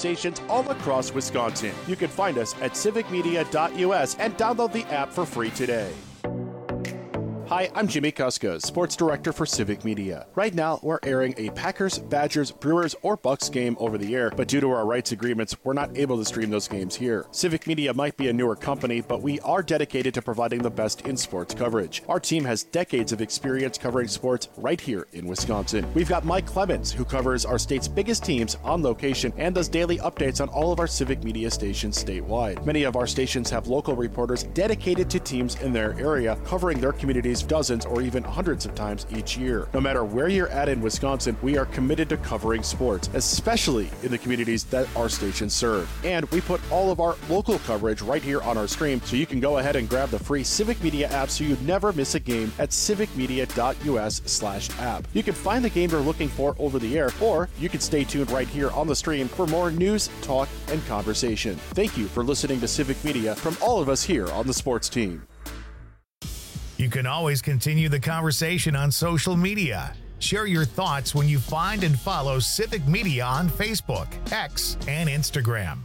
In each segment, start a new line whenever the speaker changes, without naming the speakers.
stations all across Wisconsin. You can find us at civicmedia.us and download the app for free today. Hi, I'm Jimmy Kuska, Sports Director for Civic Media. Right now, we're airing a Packers, Badgers, Brewers, or Bucks game over the air, but due to our rights agreements, we're not able to stream those games here. Civic Media might be a newer company, but we are dedicated to providing the best in sports coverage. Our team has decades of experience covering sports right here in Wisconsin. We've got Mike Clemens, who covers our state's biggest teams on location and does daily updates on all of our Civic Media stations statewide. Many of our stations have local reporters dedicated to teams in their area, covering their communities dozens or even hundreds of times each year. No matter where you're at in Wisconsin, we are committed to covering sports, especially in the communities that our stations serve. And we put all of our local coverage right here on our stream, so you can go ahead and grab the free Civic Media app so you never miss a game at civicmedia.us/app. You can find the game you're looking for over the air, or you can stay tuned right here on the stream for more news, talk, and conversation. Thank you for listening to Civic Media from all of us here on the sports team.
You can always continue the conversation on social media. Share your thoughts when you find and follow Civic Media on Facebook, X, and Instagram.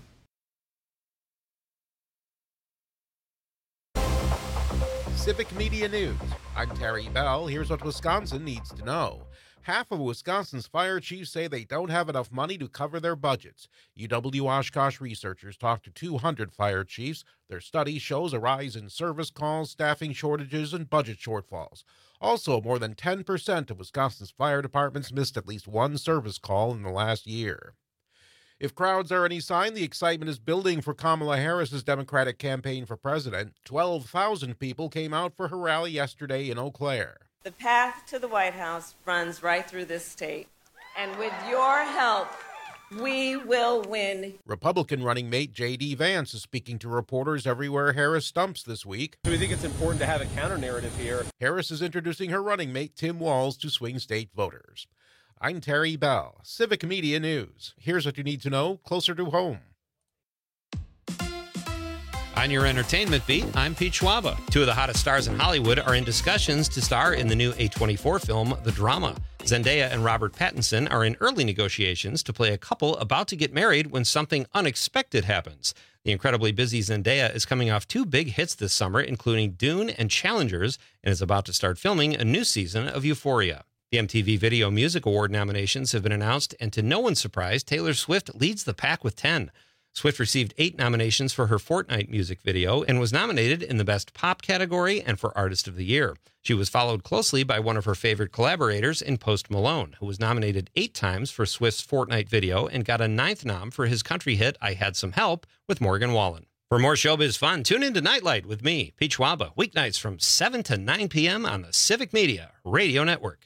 Civic Media News. I'm Terry Bell. Here's what Wisconsin needs to know. Half of Wisconsin's fire chiefs say they don't have enough money to cover their budgets. UW-Oshkosh researchers talked to 200 fire chiefs. Their study shows a rise in service calls, staffing shortages, and budget shortfalls. Also, more than 10% of Wisconsin's fire departments missed at least one service call in the last year. If crowds are any sign, the excitement is building for Kamala Harris's Democratic campaign for president. 12,000 people came out for her rally yesterday in Eau Claire.
The path to the White House runs right through this state, and with your help, we will win.
Republican running mate J.D. Vance is speaking to reporters everywhere Harris stumps this week.
We think it's important to have a counter-narrative here.
Harris is introducing her running mate Tim Walz to swing state voters. I'm Terry Bell, Civic Media News. Here's what you need to know closer to home.
On your entertainment beat, I'm Pete Schwaba. Two of the hottest stars in Hollywood are in discussions to star in the new A24 film, The Drama. Zendaya and Robert Pattinson are in early negotiations to play a couple about to get married when something unexpected happens. The incredibly busy Zendaya is coming off two big hits this summer, including Dune and Challengers, and is about to start filming a new season of Euphoria. The MTV Video Music Award nominations have been announced, and to no one's surprise, Taylor Swift leads the pack with 10. Swift received 8 nominations for her Fortnite music video and was nominated in the Best Pop category and for Artist of the Year. She was followed closely by one of her favorite collaborators in Post Malone, who was nominated 8 times for Swift's Fortnite video and got a 9th nom for his country hit I Had Some Help with Morgan Wallen. For more showbiz fun, tune in to Nightlight with me, Pete Schwaba, weeknights from 7 to 9 p.m. on the Civic Media Radio Network.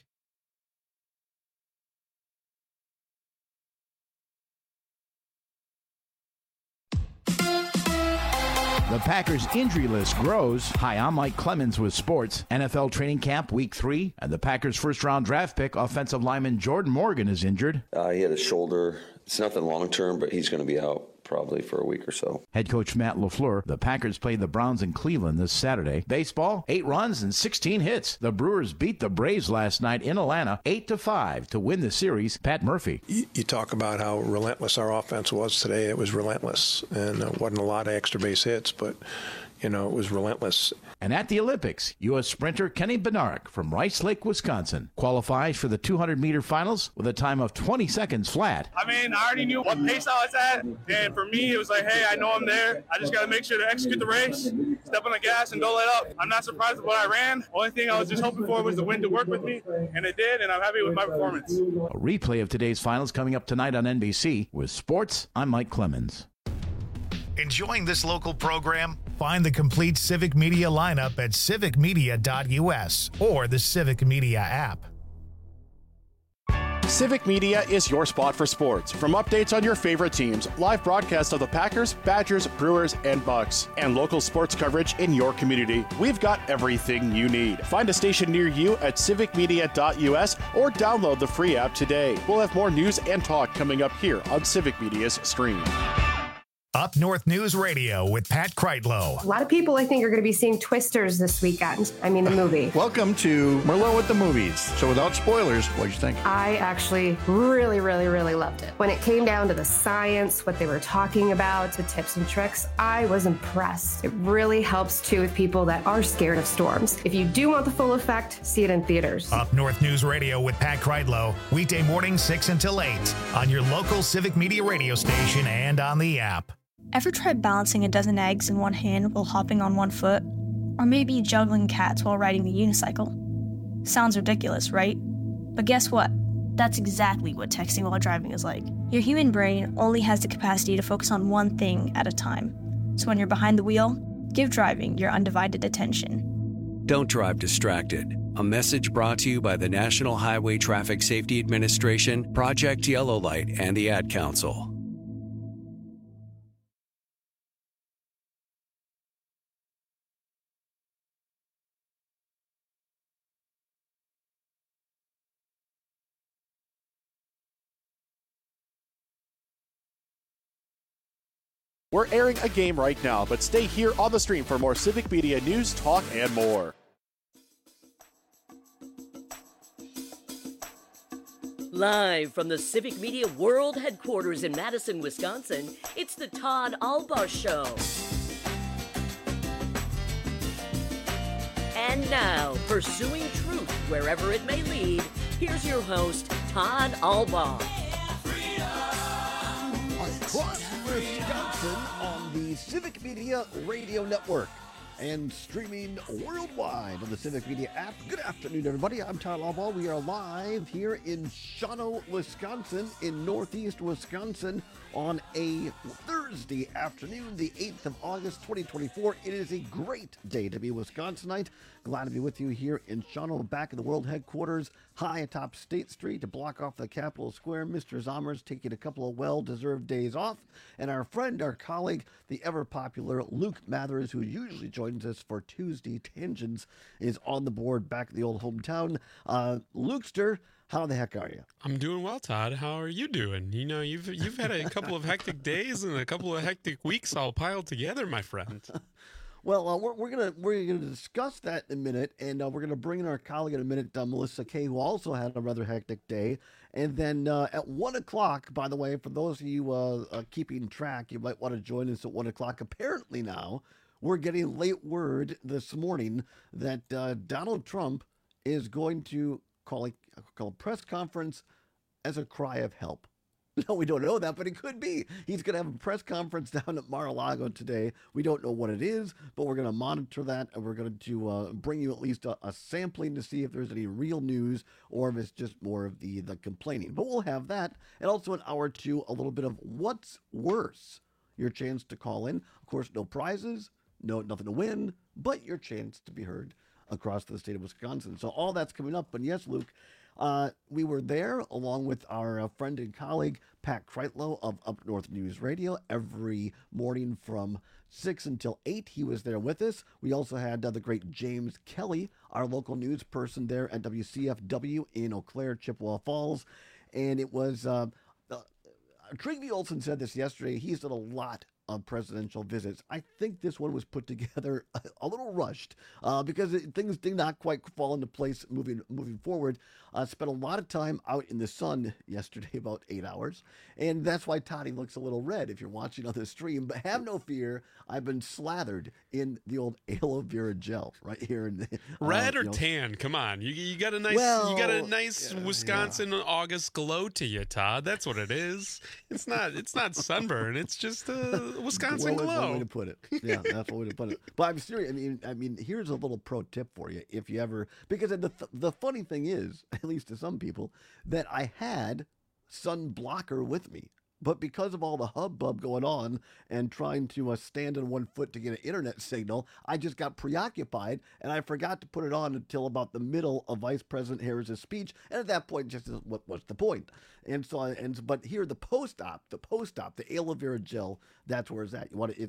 The Packers injury list grows. Hi, I'm Mike Clemens with sports. NFL training camp week 3, and the Packers first-round draft pick, offensive lineman Jordan Morgan, is injured.
He had a shoulder. It's nothing long-term, but he's going to be out probably for a week or so.
Head coach Matt LaFleur. The Packers played the Browns in Cleveland this Saturday. Baseball, 8 runs and 16 hits. The Brewers beat the Braves last night in Atlanta 8-5 to win the series. Pat Murphy.
You talk about how relentless our offense was today. It was relentless, and it wasn't a lot of extra base hits, but it was relentless.
And at the Olympics, U.S. sprinter Kenny Bednarek from Rice Lake, Wisconsin, qualifies for the 200-meter finals with a time of 20 seconds flat.
I already knew what pace I was at, and for me, it was like, hey, I know I'm there. I just got to make sure to execute the race, step on the gas, and don't let up. I'm not surprised with what I ran. Only thing I was just hoping for was the wind to work with me, and it did, and I'm happy with my performance.
A replay of today's finals coming up tonight on NBC. With sports, I'm Mike Clemens.
Enjoying this local program? Find the complete Civic Media lineup at civicmedia.us or the Civic Media app.
Civic Media is your spot for sports. From updates on your favorite teams, live broadcasts of the Packers, Badgers, Brewers, and Bucks, and local sports coverage in your community, we've got everything you need. Find a station near you at civicmedia.us or download the free app today. We'll have more news and talk coming up here on Civic Media's stream.
Up North News Radio with Pat Kreitlow.
A lot of people, I think, are going to be seeing Twisters this weekend. I mean, the movie.
Welcome to Merlot with the Movies. So without spoilers, what did you think?
I actually really, really, really loved it. When it came down to the science, what they were talking about, the tips and tricks, I was impressed. It really helps, too, with people that are scared of storms. If you do want the full effect, see it in theaters.
Up North News Radio with Pat Kreitlow, weekday morning 6 until 8 on your local Civic Media radio station and on the app.
Ever tried balancing a dozen eggs in one hand while hopping on one foot? Or maybe juggling cats while riding the unicycle? Sounds ridiculous, right? But guess what? That's exactly what texting while driving is like. Your human brain only has the capacity to focus on one thing at a time. So when you're behind the wheel, give driving your undivided attention.
Don't drive distracted. A message brought to you by the National Highway Traffic Safety Administration, Project Yellow Light, and the Ad Council.
We're airing a game right now, but stay here on the stream for more Civic Media news, talk, and more.
Live from the Civic Media World Headquarters in Madison, Wisconsin, it's the Todd Albaugh Show. And now, pursuing truth wherever it may lead, here's your host, Todd Albaugh.
Across Wisconsin on the Civic Media Radio Network and streaming worldwide on the Civic Media app. Good afternoon, everybody. I'm Todd Albaugh. We are live here in Shawano, Wisconsin, in northeast Wisconsin on a Thursday afternoon, the 8th of August, 2024. It is a great day to be Wisconsinite. Glad to be with you here in Shawano, back in the world headquarters, high atop State Street to block off the Capitol Square. Mr. Zommer's taking a couple of well-deserved days off. And our friend, our colleague, the ever-popular Luke Mathers, who usually joins us for Tuesday Tangents, is on the board back at the old hometown. Lukester, how the heck are you?
I'm doing well, Todd. How are you doing? You know, you've had a couple of hectic days and a couple of hectic weeks all piled together, my friend.
Well, we're gonna discuss that in a minute, and we're gonna bring in our colleague in a minute, Melissa Kay, who also had a rather hectic day. And then at 1 o'clock, by the way, for those of you keeping track, you might want to join us at 1 o'clock. Apparently now, we're getting late word this morning that Donald Trump is going to call a press conference as a cry of help. No, we don't know that, but it could be. He's going to have a press conference down at Mar-a-Lago today. We don't know what it is, but we're going to monitor that, and we're going to bring you at least a sampling to see if there's any real news or if it's just more of the complaining. But we'll have that, and also in hour two, a little bit of what's worse. Your chance to call in. Of course, no prizes, nothing to win, but your chance to be heard across the state of Wisconsin. So all that's coming up. And yes, Luke, we were there along with our friend and colleague, Pat Kreitlow of Up North News Radio, every morning from 6 until 8. He was there with us. We also had the great James Kelly, our local news person there at WCFW in Eau Claire, Chippewa Falls. And it was, Trygve Olsen said this yesterday, he's done a lot of presidential visits. I think this one was put together a little rushed because things did not quite fall into place moving forward. Spent a lot of time out in the sun yesterday, about 8 hours, and that's why Toddy looks a little red if you're watching on the stream. But have no fear, I've been slathered in the old aloe vera gel right here. In the,
red or tan? Come on, you got a nice Wisconsin August glow to you, Todd. That's what it is. It's not sunburn. It's just Wisconsin glow.
One way to put it. Yeah, that's one way to put it. But I'm serious. I mean, here's a little pro tip for you if you ever, because the funny thing is, at least to some people, that I had sun blocker with me. But because of all the hubbub going on and trying to stand on one foot to get an internet signal, I just got preoccupied and I forgot to put it on until about the middle of Vice President Harris's speech. And at that point, just what's the point? And so, but here the post-op, the aloe vera gel, that's where it's at. You want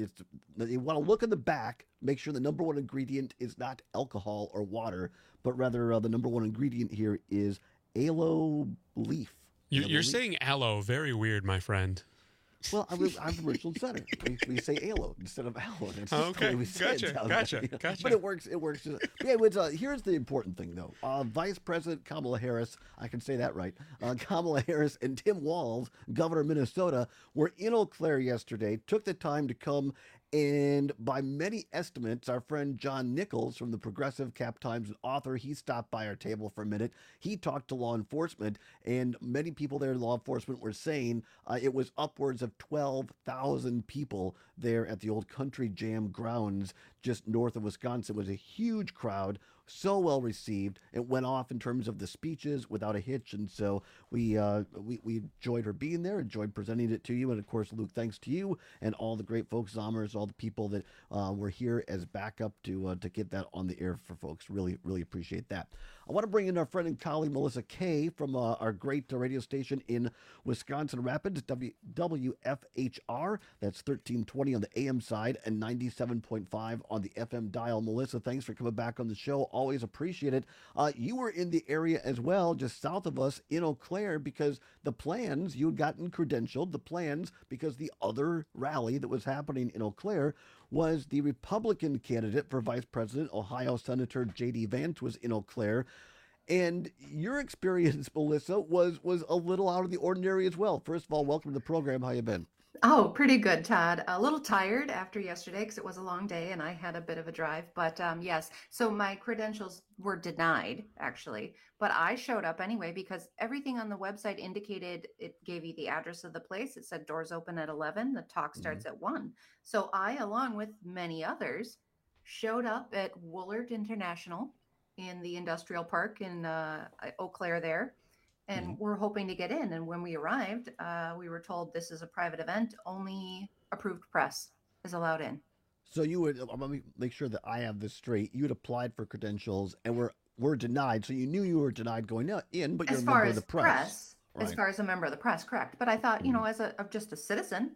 to look in the back, make sure the number one ingredient is not alcohol or water, but rather the number one ingredient here is aloe leaf.
You're saying aloe very weird, my friend.
Well, I'm from Richland Center. We say Alo instead of Alo. That's just the way we say it down
Gotcha.
there. But it works. It works. Yeah, here's the important thing, though. Vice President Kamala Harris, I can say that right. Kamala Harris and Tim Walz, governor of Minnesota, were in Eau Claire yesterday, took the time to come. And by many estimates, our friend John Nichols from the Progressive Cap Times, an author, he stopped by our table for a minute. He talked to law enforcement, and many people there in law enforcement were saying it was upwards of 12,000 people there at the old Country Jam grounds just north of Wisconsin. It was a huge crowd, so well received. It went off in terms of the speeches without a hitch, and so we enjoyed her being there, enjoyed presenting it to you, and of course, Luke, thanks to you and all the great folks, Zommers, all the people that were here as backup to get that on the air for folks. Really, really appreciate that. I want to bring in our friend and colleague Melissa Kay from our great radio station in Wisconsin Rapids, WFHR. That's 1320 on the AM side and 97.5 on the FM dial. Melissa, thanks for coming back on the show. Always appreciate it. You were in the area as well, just south of us in Eau Claire, because the plans, you had gotten credentialed, the plans, because the other rally that was happening in Eau Claire was the Republican candidate for vice president, Ohio Senator J.D. Vance, was in Eau Claire. And your experience, Melissa, was a little out of the ordinary as well. First of all, welcome to the program. How you been?
Oh, pretty good, Todd. A little tired after yesterday because it was a long day and I had a bit of a drive. But yes, so my credentials were denied, actually. But I showed up anyway because everything on the website indicated, it gave you the address of the place. It said doors open at 11. The talk starts at 1. So I, along with many others, showed up at Woolard International in the industrial park in Eau Claire there. And we're hoping to get in. And when we arrived, we were told this is a private event. Only approved press is allowed in.
So you would, let me make sure that I have this straight. You had applied for credentials and were denied. So you knew you were denied going in, but you're a member of the press.
As far as a member of the press, correct. But I thought, as just a citizen,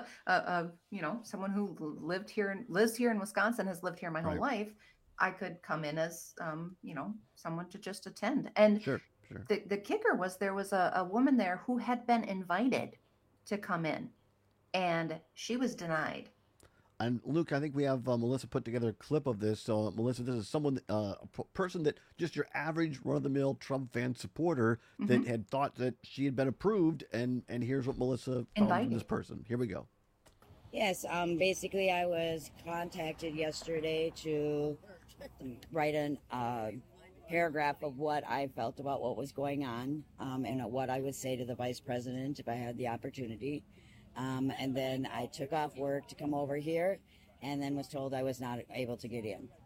someone who lives here in Wisconsin, has lived here my whole life, I could come in as, someone to just attend. And
Sure.
The kicker was there was a woman there who had been invited to come in, and she was denied.
And Luke, I think we have Melissa put together a clip of this. So Melissa, this is someone, a person that just your average run-of-the-mill Trump fan supporter that had thought that she had been approved, and here's what Melissa found from this person. Here we go.
Yes, basically I was contacted yesterday to write an paragraph of what I felt about what was going on, and what I would say to the vice president if I had the opportunity. And then I took off work to come over here and then was told I was not able to get in.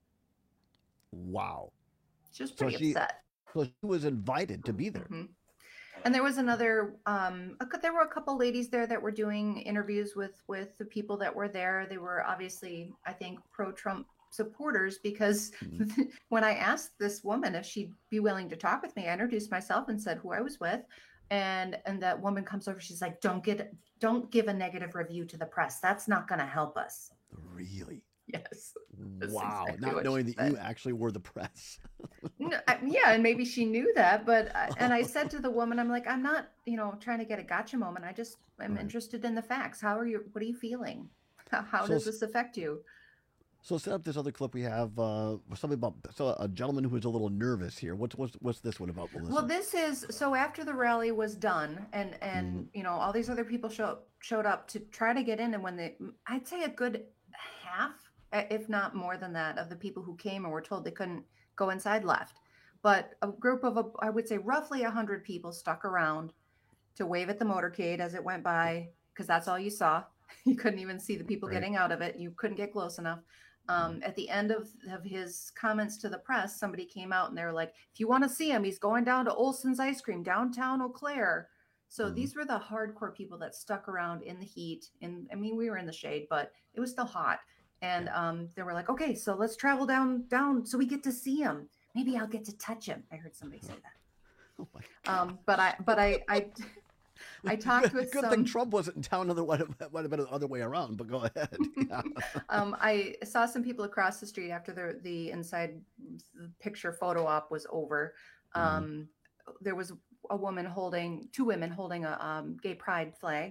Wow.
She was pretty upset.
So she was invited to be there.
And there was another, there were a couple ladies there that were doing interviews with the people that were there. They were obviously, I think, pro-Trump supporters, because when I asked this woman if she'd be willing to talk with me, I introduced myself and said who I was with, and that woman comes over. She's like, "Don't give a negative review to the press. That's not going to help us."
Really?
Yes.
Wow.
Exactly
Not knowing that you actually were the press.
No, yeah, and maybe she knew that, but and I said to the woman, I'm like, I'm not, trying to get a gotcha moment. I just am interested in the facts. What are you feeling? How does this affect you?
So set up this other clip we have, something about a gentleman who is a little nervous here. What's this one about, Melissa?
Well, this is, so after the rally was done and all these other people showed up to try to get in, and I'd say a good half, if not more than that, of the people who came and were told they couldn't go inside left. But a group of, I would say roughly 100 people stuck around to wave at the motorcade as it went by, because that's all you saw. You couldn't even see the people getting out of it. You couldn't get close enough. At the end of his comments to the press, somebody came out and they were like, if you want to see him, he's going down to Olson's Ice Cream, downtown Eau Claire. So these were the hardcore people that stuck around in the heat. And I mean, we were in the shade, but it was still hot. And they were like, okay, so let's travel down so we get to see him. Maybe I'll get to touch him. I heard somebody say that.
Oh my God.
But I talked with
good thing Trump wasn't in town. Otherwise, it might have been the other way around. But go ahead. Yeah.
I saw some people across the street after the inside picture photo op was over. There was two women holding a gay pride flag,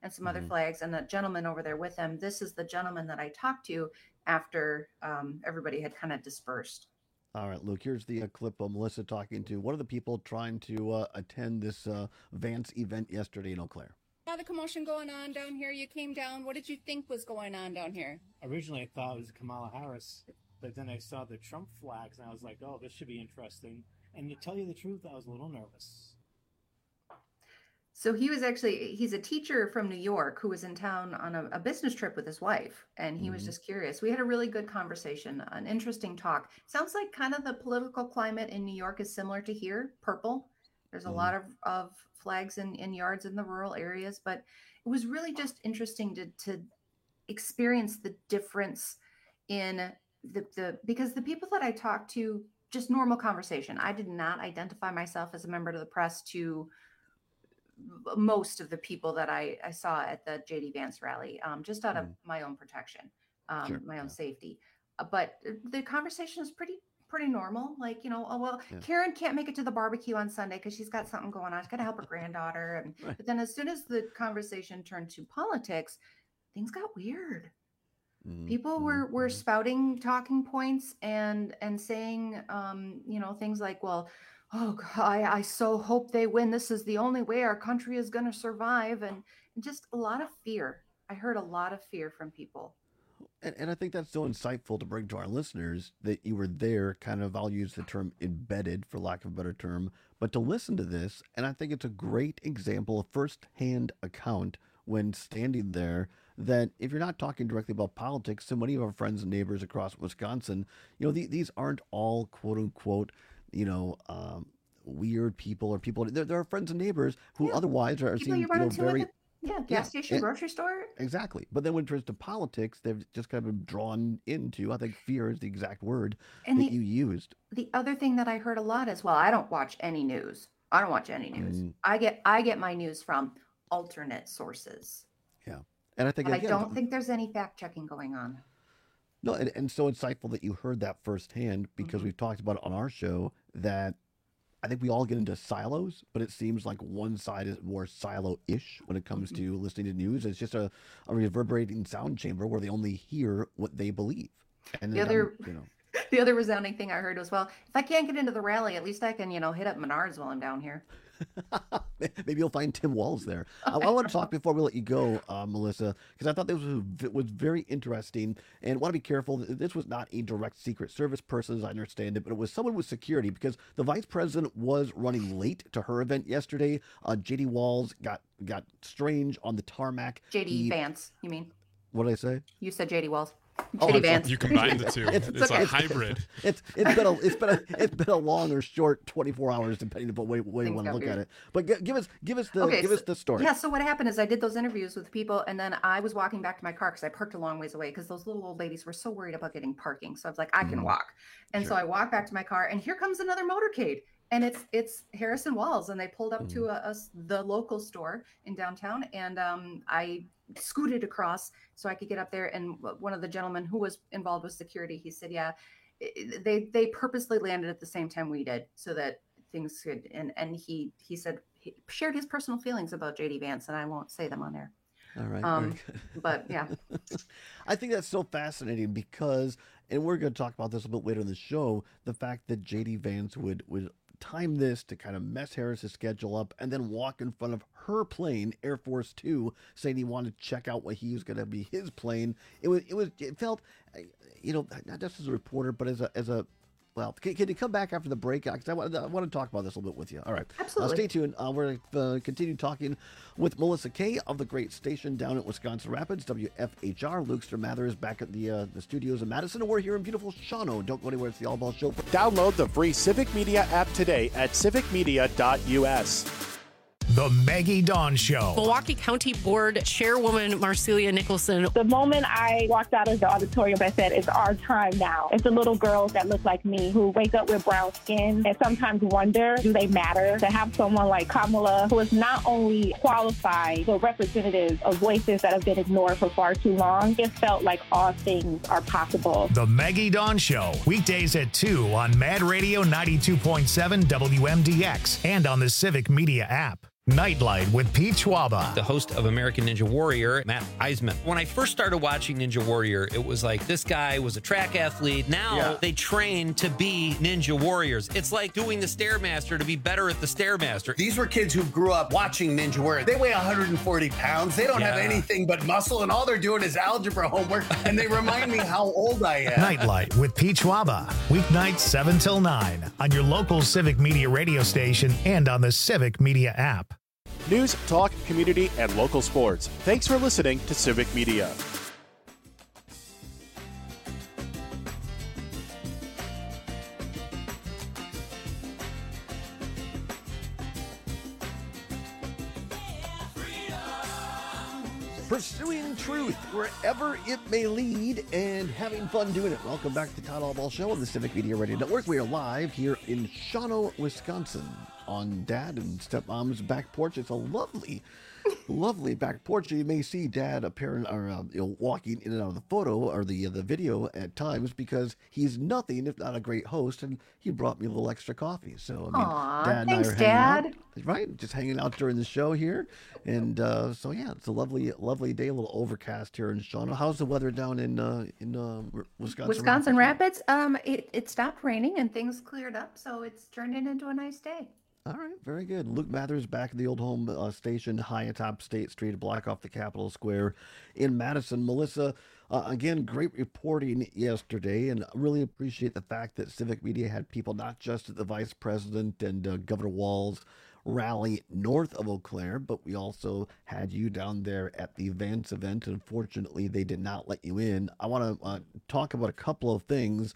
and some other flags, and a gentleman over there with him. This is the gentleman that I talked to after everybody had kind of dispersed.
All right, Luke, here's the clip of Melissa talking to one of the people trying to attend this Vance event yesterday in Eau Claire.
The commotion going on down here. You came down. What did you think was going on down here?
Originally, I thought it was Kamala Harris, but then I saw the Trump flags, and I was like, oh, this should be interesting. And to tell you the truth, I was a little nervous.
So he's a teacher from New York who was in town on a business trip with his wife, and he was just curious. We had a really good conversation, an interesting talk. Sounds like kind of the political climate in New York is similar to here, purple. There's a lot of flags in yards in the rural areas, but it was really just interesting to experience the difference in because the people that I talked to, just normal conversation. I did not identify myself as a member of the press to most of the people that I saw at the JD Vance rally, just out of my own protection, my own safety. But the conversation is pretty normal. Like, Karen can't make it to the barbecue on Sunday because she's got something going on. She's got to help her granddaughter. But then as soon as the conversation turned to politics, things got weird. People were spouting talking points and saying, things like, well, oh God, I so hope they win. This is the only way our country is going to survive. And just a lot of fear. I heard a lot of fear from people.
And I think that's so insightful to bring to our listeners that you were there, kind of, I'll use the term embedded for lack of a better term, but to listen to this. And I think it's a great example, a firsthand account when standing there, that if you're not talking directly about politics, so many of our friends and neighbors across Wisconsin, these aren't all quote unquote, weird people or people. There are friends and neighbors who otherwise are seen very.
Gas station, grocery store.
Exactly. But then when it turns to politics, they've just kind of been drawn into, I think fear is the exact word that you used.
The other thing that I heard a lot is, well, I don't watch any news. I get my news from alternate sources.
Yeah. And I think,
I don't think there's any fact checking going on.
No, and so insightful that you heard that firsthand, because we've talked about it on our show that I think we all get into silos, but it seems like one side is more silo-ish when it comes to listening to news. It's just a reverberating sound chamber where they only hear what they believe. And
the other resounding thing I heard was, well, if I can't get into the rally, at least I can, hit up Menards while I'm down here.
Maybe you'll find Tim Walz there. I want to talk before we let you go, Melissa, because I thought this was very interesting, and want to be careful. This was not a direct Secret Service person, as I understand it, but it was someone with security, because the vice president was running late to her event yesterday. JD Walz got strange on the tarmac.
JD Vance, you mean?
What did I say?
You said JD Walz.
You combined the two. It's a hybrid.
It's been a long or short 24 hours, depending upon the way you want to look at it. But give us the story.
Yeah. So what happened is I did those interviews with people, and then I was walking back to my car because I parked a long ways away because those little old ladies were so worried about getting parking. So I was like, I can walk, and so I walked back to my car, and here comes another motorcade. And it's Harris and Walz, and they pulled up to the local store in downtown, and I scooted across so I could get up there. And one of the gentlemen who was involved with security, he said, yeah, they purposely landed at the same time we did so that things could. And he said he shared his personal feelings about JD Vance, and I won't say them on there.
All right.
But yeah,
I think that's so fascinating because, and we're going to talk about this a bit later in the show, the fact that JD Vance would time this to kind of mess Harris's schedule up and then walk in front of her plane, Air Force Two, saying he wanted to check out what he was going to be his plane. It felt, not just as a reporter, but as a well, can you come back after the break? Because I want to talk about this a little bit with you. All right.
Absolutely.
Stay tuned. We're going to continue talking with Melissa Kay of the great station down at Wisconsin Rapids, WFHR. Luke Stramathers is back at the studios in Madison, and we're here in beautiful Shawano. Don't go anywhere. It's the All Ball Show.
Download the free Civic Media app today at civicmedia.us.
The Maggie Dawn Show.
Milwaukee County Board Chairwoman Marcelia Nicholson.
The moment I walked out of the auditorium, I said, it's our time now. It's the little girls that look like me who wake up with brown skin and sometimes wonder, do they matter? To have someone like Kamala, who is not only qualified, but representative of voices that have been ignored for far too long, it felt like all things are possible.
The Maggie Dawn Show. Weekdays at 2 on Mad Radio 92.7 WMDX and on the Civic Media app. Nightlight with Pete Schwaba.
The host of American Ninja Warrior, Matt Eisman. When I first started watching Ninja Warrior, it was like this guy was a track athlete. Now they train to be Ninja Warriors. It's like doing the Stairmaster to be better at the Stairmaster.
These were kids who grew up watching Ninja Warrior. They weigh 140 pounds. They don't have anything but muscle, and all they're doing is algebra homework, and they remind me how old I am.
Nightlight with Pete Schwaba. Weeknights 7 till 9 on your local Civic Media radio station and on the Civic Media app.
News, talk, community, and local sports. Thanks for listening to Civic Media.
Pursuing truth wherever it may lead and having fun doing it. Welcome back to Todd Allball Show on the Civic Media Radio Network. We are live here in Shawano, Wisconsin on Dad and Stepmom's back porch. It's a lovely, lovely back porch. You may see Dad walking in and out of the photo or the video at times because he's nothing if not a great host, and he brought me a little extra coffee. So I mean,
Aww,
Dad
thanks,
and I are hanging
Dad.
out, right? Just hanging out during the show here, and so yeah, it's a lovely, lovely day. A little overcast here in Shawano. How's the weather down in Wisconsin?
Wisconsin Rapids. It stopped raining and things cleared up, so it's turned into a nice day.
All right, very good. Luke Mathers back at the old home station, high atop State Street, a block off the Capitol Square in Madison. Melissa, again, great reporting yesterday, and really appreciate the fact that Civic Media had people not just at the Vice President and Governor Walz rally north of Eau Claire, but we also had you down there at the Vance event. Unfortunately, they did not let you in. I want to talk about a couple of things.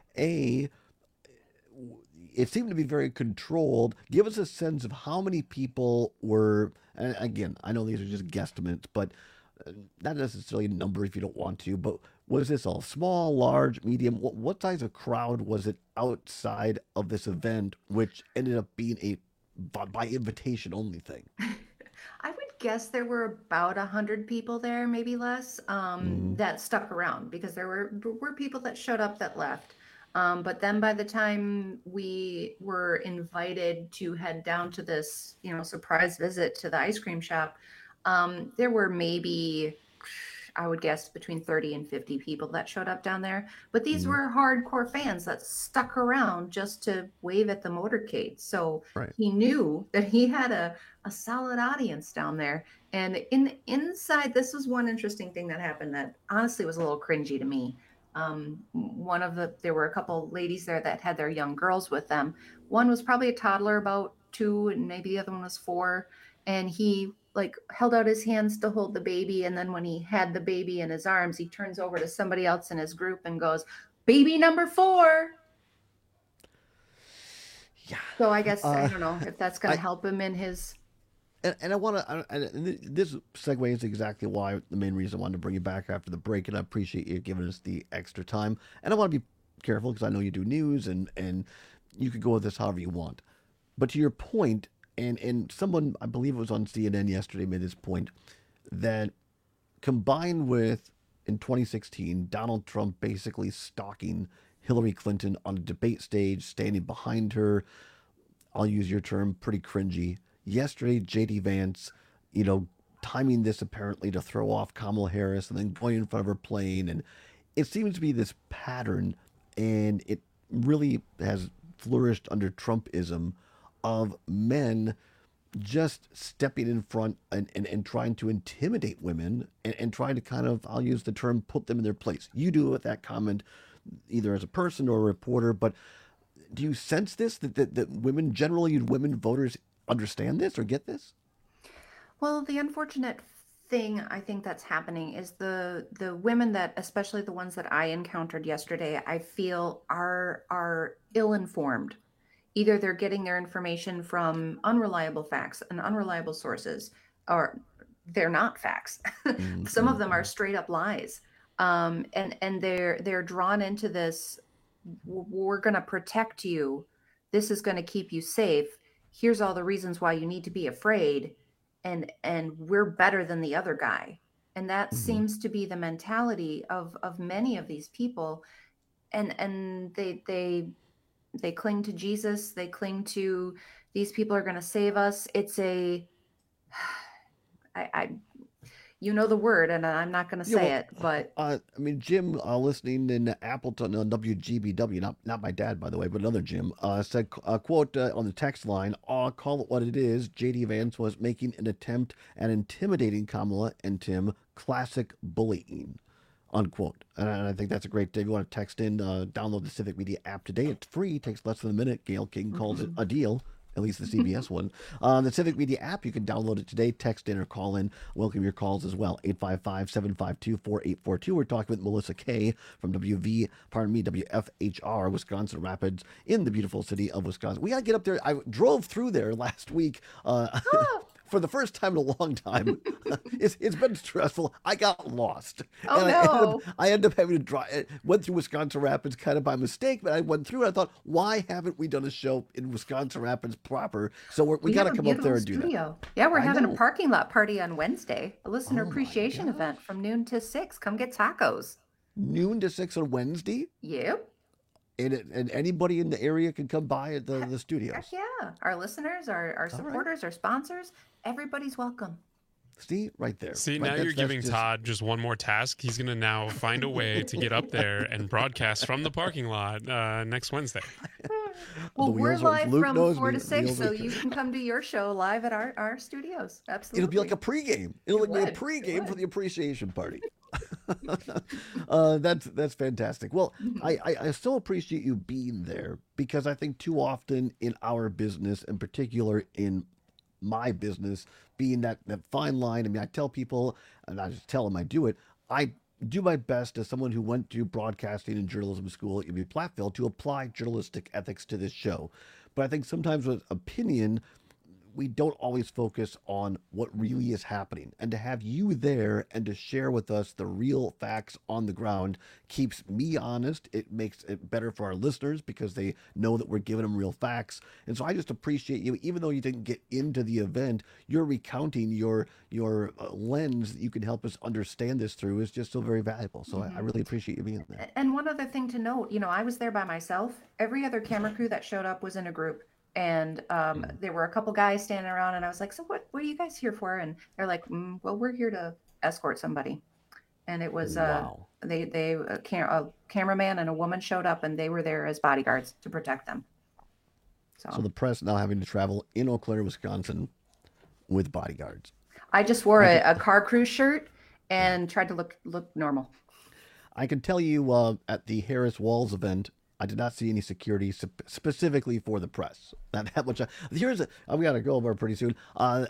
It seemed to be very controlled. Give us a sense of how many people were, and again, I know these are just guesstimates, but not necessarily a number if you don't want to, but was this all small, large, medium? What size of crowd was it outside of this event, which ended up being a by invitation only thing?
I would guess there were about 100 people there, maybe less, that stuck around because there were people that showed up that left. But then by the time we were invited to head down to this, surprise visit to the ice cream shop, there were maybe, I would guess, between 30 and 50 people that showed up down there. But these were hardcore fans that stuck around just to wave at the motorcade. So he knew that he had a solid audience down there. And inside, this was one interesting thing that happened that honestly was a little cringy to me. There were a couple ladies there that had their young girls with them. One was probably a toddler, about 2, and maybe the other one was 4. And he held out his hands to hold the baby. And then when he had the baby in his arms, he turns over to somebody else in his group and goes, "Baby number 4." Yeah. So I guess, I don't know if that's going to help him in his...
And I want to, this segues exactly why, the main reason I wanted to bring you back after the break, and I appreciate you giving us the extra time. And I want to be careful because I know you do news, and you could go with this however you want. But to your point, and someone, I believe it was on CNN yesterday, made this point, that combined with, in 2016, Donald Trump basically stalking Hillary Clinton on a debate stage, standing behind her, I'll use your term, pretty cringy. Yesterday, J.D. Vance, timing this apparently to throw off Kamala Harris and then going in front of her plane. And it seems to be this pattern, and it really has flourished under Trumpism, of men just stepping in front and trying to intimidate women and trying to kind of, I'll use the term, put them in their place. You do with that comment, either as a person or a reporter, but do you sense this, that women, generally women voters, understand this or get this?
Well, the unfortunate thing I think that's happening is the women that, especially the ones that I encountered yesterday, I feel are ill-informed. Either they're getting their information from unreliable facts and unreliable sources, or they're not facts. Some of them are straight up lies. And they're drawn into this, we're going to protect you. This is going to keep you safe. Here's all the reasons why you need to be afraid, and we're better than the other guy. And that seems to be the mentality of many of these people. And they cling to Jesus. They cling to, these people are going to save us. It's a you know the word, and I'm not going to say it, but
I mean, Jim, listening in Appleton on WGBW, not my dad, by the way, but another Jim, said, quote, on the text line, call it what it is. J.D. Vance was making an attempt at intimidating Kamala and Tim. Classic bullying, unquote. And I think that's a great thing. You want to text in, download the Civic Media app today. It's free. It takes less than a minute. Gail King calls it a deal. At least the CBS one. The Civic Media app, you can download it today, text in or call in. Welcome your calls as well. 855-752-4842. We're talking with Melissa Kay from WFHR, Wisconsin Rapids, in the beautiful city of Wisconsin. We got to get up there. I drove through there last week. For the first time in a long time. It's been stressful. I got lost.
Oh,
and I ended up having to drive. Went through Wisconsin Rapids kind of by mistake, but I went through and I thought, why haven't we done a show in Wisconsin Rapids proper? So we got to come up there and do that.
Yeah, we're having a parking lot party on Wednesday, a listener appreciation event from noon to 6. Come get tacos.
Noon to 6 on Wednesday?
Yep.
And anybody in the area can come by at the studios.
Heck yeah. Our listeners, our supporters, our sponsors, everybody's welcome.
See, right there.
See,
right,
now you're giving Todd just one more task. He's going to now find a way to get up there and broadcast from the parking lot next Wednesday.
Well, we're live from 4 to 6, so you can come to your show live at our studios. Absolutely.
It'll be like a pregame. It'll be a pregame for the appreciation party. That's fantastic. Well, I still appreciate you being there, because I think too often in our business, in particular in my business, being that fine line. I mean, I tell people, and I just tell them I do it. I do my best as someone who went to broadcasting and journalism school at UW Platteville to apply journalistic ethics to this show. But I think sometimes with opinion, we don't always focus on what really is happening. And to have you there and to share with us the real facts on the ground keeps me honest. It makes it better for our listeners because they know that we're giving them real facts. And so I just appreciate you, even though you didn't get into the event, you're recounting your lens that you can help us understand this through is just so very valuable. So I really appreciate you being there.
And one other thing to note, I was there by myself. Every other camera crew that showed up was in a group. And there were a couple guys standing around, and I was like, so what are you guys here for? And they're like, well, we're here to escort somebody. And it was a cameraman and a woman showed up, and they were there as bodyguards to protect them.
So the press now having to travel in Eau Claire, Wisconsin with bodyguards.
I just wore a car crew shirt and tried to look normal.
I can tell you at the Harris Walls event, I did not see any security specifically for the press. That much. We got to go over pretty soon. I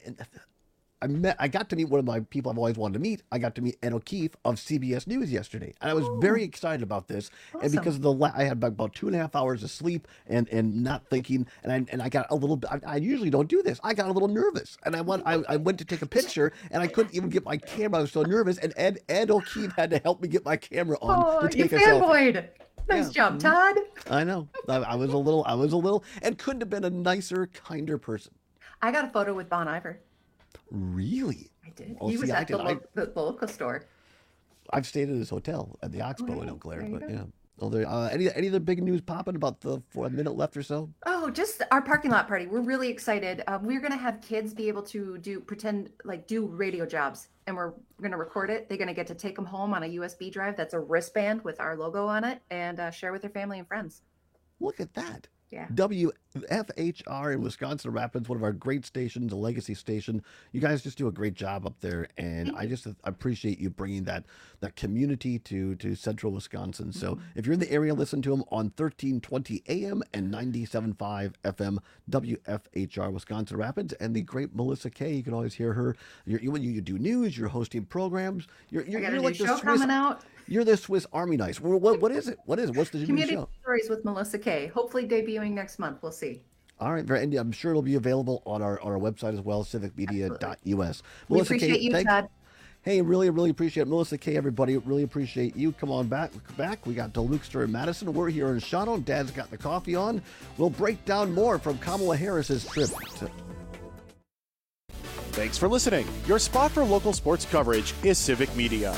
got to meet one of my people I've always wanted to meet. I got to meet Ed O'Keefe of CBS News yesterday, and I was very excited about this. Awesome. And because of I had about 2.5 hours of sleep and not thinking, and I got a little. I usually don't do this. I got a little nervous, and I went to take a picture, and I couldn't even get my camera. I was so nervous, and Ed O'Keefe had to help me get my camera on to take a selfie.
Nice job, Todd.
I know. I was a little, and couldn't have been a nicer, kinder person.
I got a photo with Bon Iver.
Really?
I did. He was at the local store.
I've stayed at his hotel at the Oxbow in Eau Claire, but yeah. Well, any other big news popping about the 4 minute left or so?
Oh, just our parking lot party. We're really excited. We're going to have kids be able to do radio jobs, and we're going to record it. They're going to get to take them home on a USB drive. That's a wristband with our logo on it, and share with their family and friends.
Look at that.
Yeah.
WFHR in Wisconsin Rapids, one of our great stations, a legacy station. You guys just do a great job up there, and I just appreciate you bringing that community to central Wisconsin. So if you're in the area, listen to them on 1320 AM and 97.5 FM, WFHR Wisconsin Rapids, and the great Melissa Kay. You can always hear her. When you do news, you're hosting programs. You're like the Swiss coming out. You're the Swiss Army knife. What is it? What's the new
Community
show?
Stories with Melissa Kay. Hopefully debuting next month. We'll see.
All right, and I'm sure it'll be available on our website as well, civicmedia.us.
We appreciate you, Todd.
Hey, really appreciate it. Melissa Kay, everybody, really appreciate you. Come on back. We got Deluxter and Madison. We're here in Shadow. Dad's got the coffee on. We'll break down more from Kamala Harris's trip.
Thanks for listening. Your spot for local sports coverage is Civic Media.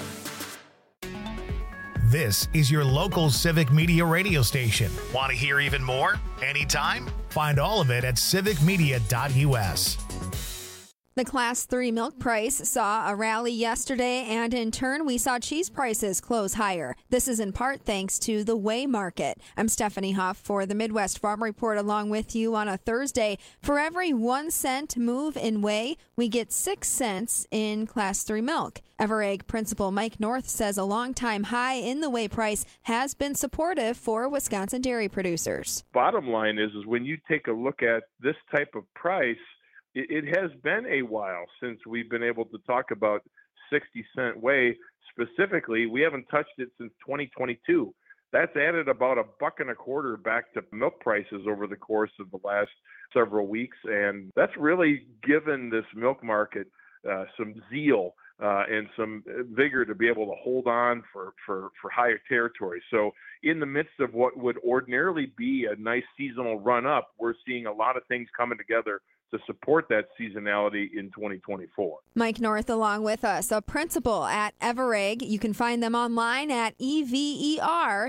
This is your local Civic Media radio station. Want to hear even more? Anytime? Find all of it at civicmedia.us.
The Class 3 milk price saw a rally yesterday, and in turn, we saw cheese prices close higher. This is in part thanks to the whey market. I'm Stephanie Huff for the Midwest Farm Report, along with you on a Thursday. For every 1 cent move in whey, we get 6 cents in Class 3 milk. Everegg principal Mike North says a long-time high in the whey price has been supportive for Wisconsin dairy producers.
Bottom line is when you take a look at this type of price, it has been a while since we've been able to talk about 60-cent whey specifically. We haven't touched it since 2022. That's added about $1.25 back to milk prices over the course of the last several weeks, and that's really given this milk market some zeal and some vigor to be able to hold on for higher territory. So in the midst of what would ordinarily be a nice seasonal run-up, we're seeing a lot of things coming together to support that seasonality in 2024.
Mike North along with us, a principal at Everegg. You can find them online at ever.ag.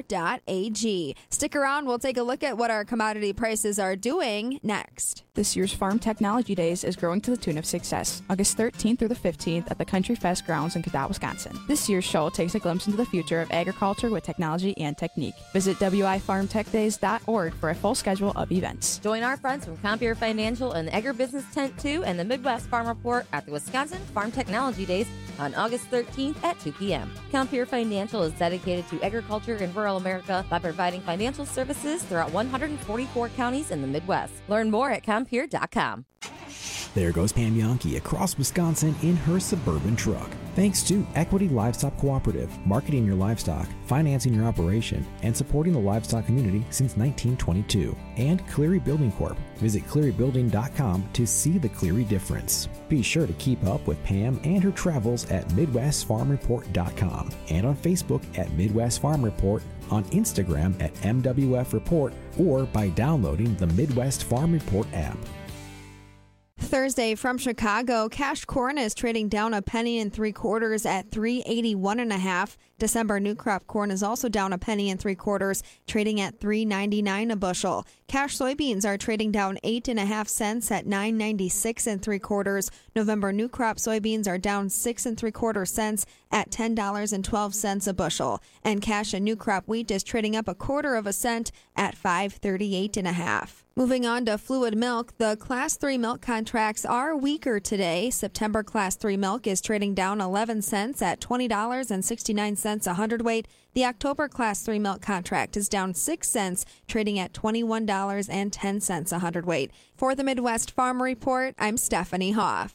Stick around. We'll take a look at what our commodity prices are doing next.
This year's Farm Technology Days is growing to the tune of success, August 13th through the 15th at the Country Fest grounds in Cadott, Wisconsin. This year's show takes a glimpse into the future of agriculture with technology and technique. Visit wifarmtechdays.org for a full schedule of events.
Join our friends from Compeer Financial and the Agribusiness Tent 2 and the Midwest Farm Report at the Wisconsin Farm Technology Days on August 13th at 2 p.m. Compeer Financial is dedicated to agriculture in rural America by providing financial services throughout 144 counties in the Midwest. Learn more at Compeer.com.
There goes Pam Yonke across Wisconsin in her Suburban truck. Thanks to Equity Livestock Cooperative, marketing your livestock, financing your operation, and supporting the livestock community since 1922. And Cleary Building Corp. Visit clearybuilding.com to see the Cleary difference. Be sure to keep up with Pam and her travels at MidwestFarmReport.com and on Facebook at Midwest Farm Report, on Instagram at MWF Report, or by downloading the Midwest Farm Report app.
Thursday from Chicago, cash corn is trading down $0.0375 at $3.81.5. December new crop corn is also down $0.0375, trading at $3.99 a bushel. Cash soybeans are trading down 8.5 cents at $9.96 3/4. November new crop soybeans are down 6 3/4 cents at $10.12 a bushel. And cash and new crop wheat is trading up 1/4 cent at $5.38.5. Moving on to fluid milk, the Class 3 milk contracts are weaker today. September Class 3 milk is trading down 11 cents at $20.69 a hundredweight. The October Class 3 milk contract is down 6 cents, trading at $21.10 a hundredweight. For the Midwest Farm Report, I'm Stephanie Hoff.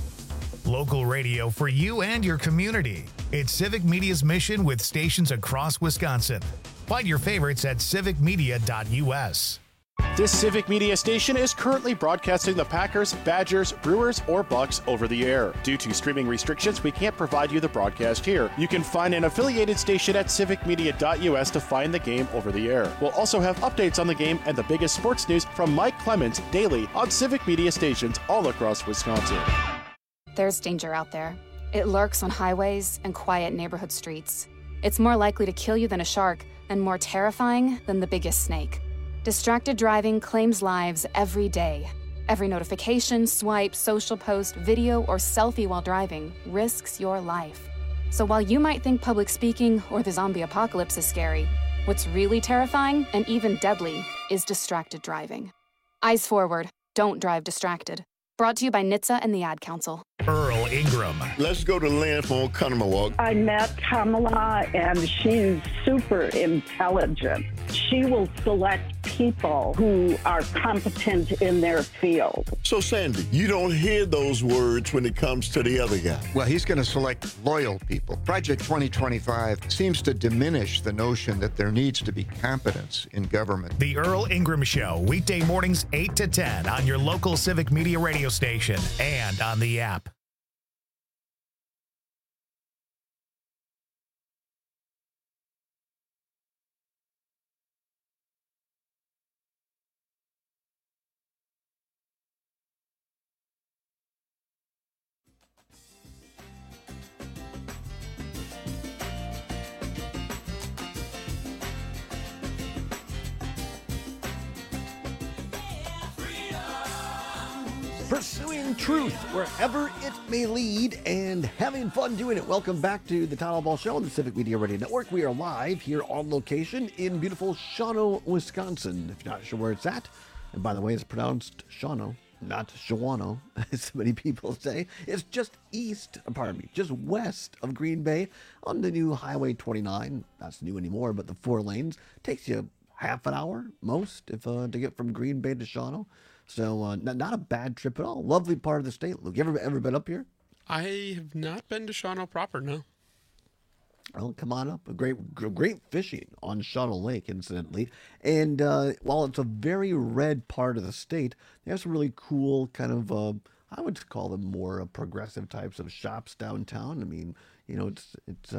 Local radio for you and your community. It's Civic Media's mission with stations across Wisconsin. Find your favorites at civicmedia.us.
This Civic Media station is currently broadcasting the Packers, Badgers, Brewers, or Bucks over the air. Due to streaming restrictions, we can't provide you the broadcast here. You can find an affiliated station at civicmedia.us to find the game over the air. We'll also have updates on the game and the biggest sports news from Mike Clemens daily on Civic Media stations all across Wisconsin.
There's danger out there. It lurks on highways and quiet neighborhood streets. It's more likely to kill you than a shark and more terrifying than the biggest snake. Distracted driving claims lives every day. Every notification, swipe, social post, video, or selfie while driving risks your life. So while you might think public speaking or the zombie apocalypse is scary, what's really terrifying and even deadly is distracted driving. Eyes forward. Don't drive distracted. Brought to you by NHTSA and the Ad Council.
Earl Ingram.
Let's go to Land for Oconomowoc.
I met Kamala, and she's super intelligent. She will select people who are competent in their field.
So, Sandy, you don't hear those words when it comes to the other guy.
Well, he's going to select loyal people. Project 2025 seems to diminish the notion that there needs to be competence in government.
The Earl Ingram Show, weekday mornings 8 to 10 on your local Civic Media radio station and on the app.
Pursuing truth wherever it may lead and having fun doing it. Welcome back to the Town Hall Ball Show on the Civic Media Radio Network. We are live here on location in beautiful Shawano, Wisconsin. If you're not sure where it's at, and by the way, it's pronounced Shawano, not Shawano, as many people say. It's just just west of Green Bay on the new Highway 29. Not new anymore, but the 4 lanes. Takes you half an hour, most, if to get from Green Bay to Shawano. So not a bad trip at all. Lovely part of the state. Luke, you ever been up here?
I have not been to Shawano proper, no.
Well, come on up. Great fishing on Shawano Lake, incidentally. And while it's a very red part of the state, they have some really cool kind of, I would call them more progressive types of shops downtown. I mean, you know, it's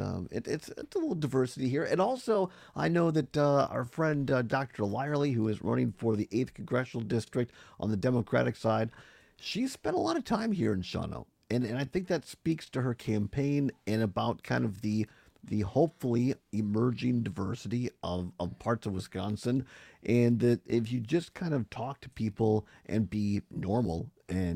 a little diversity here. And also, I know that our friend Dr. Lyerly, who is running for the 8th Congressional District on the Democratic side, she spent a lot of time here in Shawano. And I think that speaks to her campaign and about kind of the hopefully emerging diversity of parts of Wisconsin. And that if you just kind of talk to people and be normal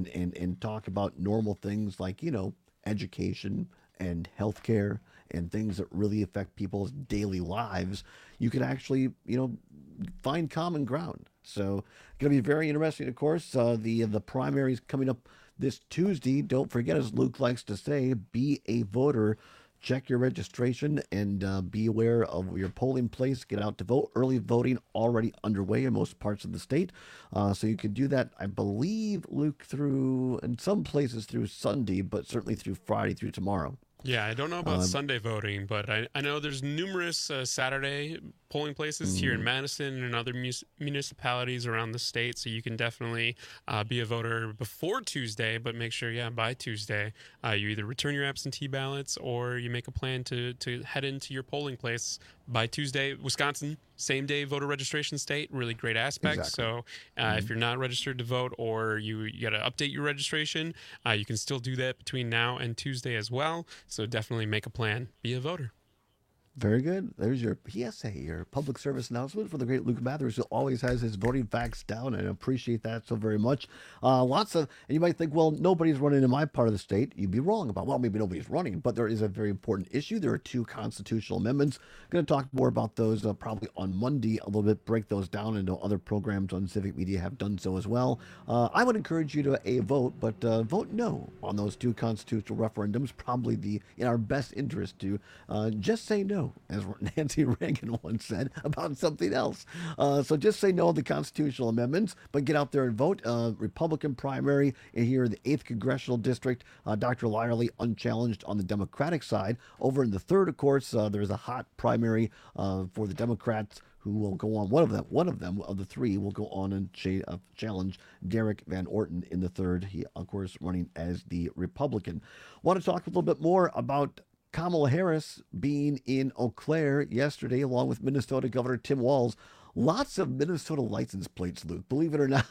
and talk about normal things like, you know, education and healthcare and things that really affect people's daily lives, you can actually, you know, find common ground. So it's going to be very interesting, of course. The primaries coming up this Tuesday. Don't forget, as Luke likes to say, be a voter. Check your registration and be aware of your polling place. Get out to vote. Early voting already underway in most parts of the state. So you can do that, I believe, Luke, through, in some places through Sunday, but certainly through Friday through tomorrow.
Yeah, I don't know about Sunday voting, but I know there's numerous Saturday polling places here in Madison and other municipalities around the state, so you can definitely be a voter before Tuesday, but make sure, by Tuesday, you either return your absentee ballots or you make a plan to head into your polling place by Tuesday. Wisconsin, same-day voter registration state, really great aspect.
Exactly.
So if you're not registered to vote or you got to update your registration, you can still do that between now and Tuesday as well. So definitely make a plan. Be a voter.
Very good. There's your PSA, your public service announcement for the great Luke Mathers, who always has his voting facts down. I appreciate that so very much. And you might think, well, nobody's running in my part of the state. You'd be wrong about, well, maybe nobody's running, but there is a very important issue. There are 2 constitutional amendments. Going to talk more about those probably on Monday, a little bit, break those down. into other programs on Civic Media have done so as well. I would encourage you to vote, but vote no on those 2 constitutional referendums. Probably in our best interest to just say no, as Nancy Reagan once said about something else. So just say no to the constitutional amendments, but get out there and vote. Republican primary here in the 8th Congressional District. Dr. Lyerly unchallenged on the Democratic side. Over in the 3rd, of course, there's a hot primary for the Democrats who will go on. One of them of the 3 will go on and challenge Derek Van Orton in the 3rd. He, of course, running as the Republican. Want to talk a little bit more about Kamala Harris being in Eau Claire yesterday, along with Minnesota Governor Tim Walz. Lots of Minnesota license plates, Luke. Believe it or not,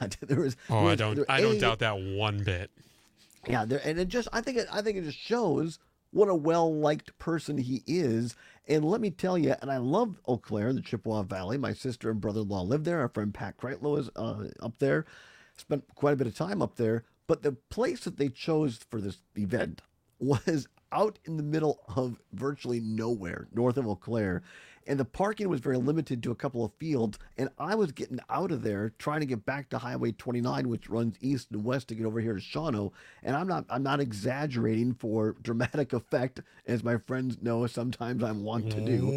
I don't doubt that one bit.
Yeah, I think it just shows what a well-liked person he is. And let me tell you, and I love Eau Claire, the Chippewa Valley. My sister and brother-in-law live there. Our friend Pat Kreitlow is up there. Spent quite a bit of time up there. But the place that they chose for this event was out in the middle of virtually nowhere, north of Eau Claire. And the parking was very limited to a couple of fields. And I was getting out of there, trying to get back to Highway 29, which runs east and west to get over here to Shawano. And I'm not exaggerating for dramatic effect, as my friends know sometimes I want to do.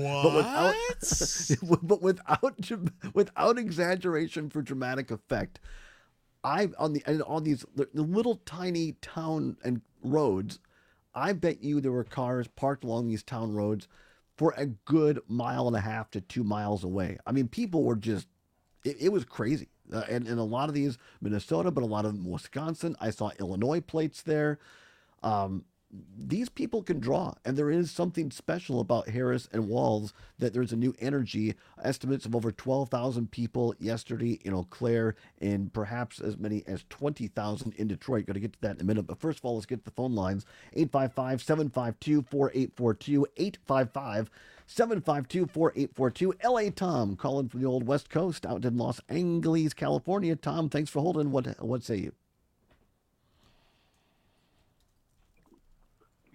What?
But without exaggeration for dramatic effect, on these little tiny town and roads, I bet you there were cars parked along these town roads for a good 1.5 miles to 2 miles away. I mean, people were just, it was crazy. And a lot of these, Minnesota, but a lot of them Wisconsin. I saw Illinois plates there. These people can draw, and there is something special about Harris and Walz, that there's a new energy. Estimates of over 12,000 people yesterday in Eau Claire, and perhaps as many as 20,000 in Detroit. Going to get to that in a minute, but first of all, let's get to the phone lines. 855-752-4842, 855-752-4842. L.A. Tom calling from the old West Coast out in Los Angeles, California. Tom, thanks for holding. What say you?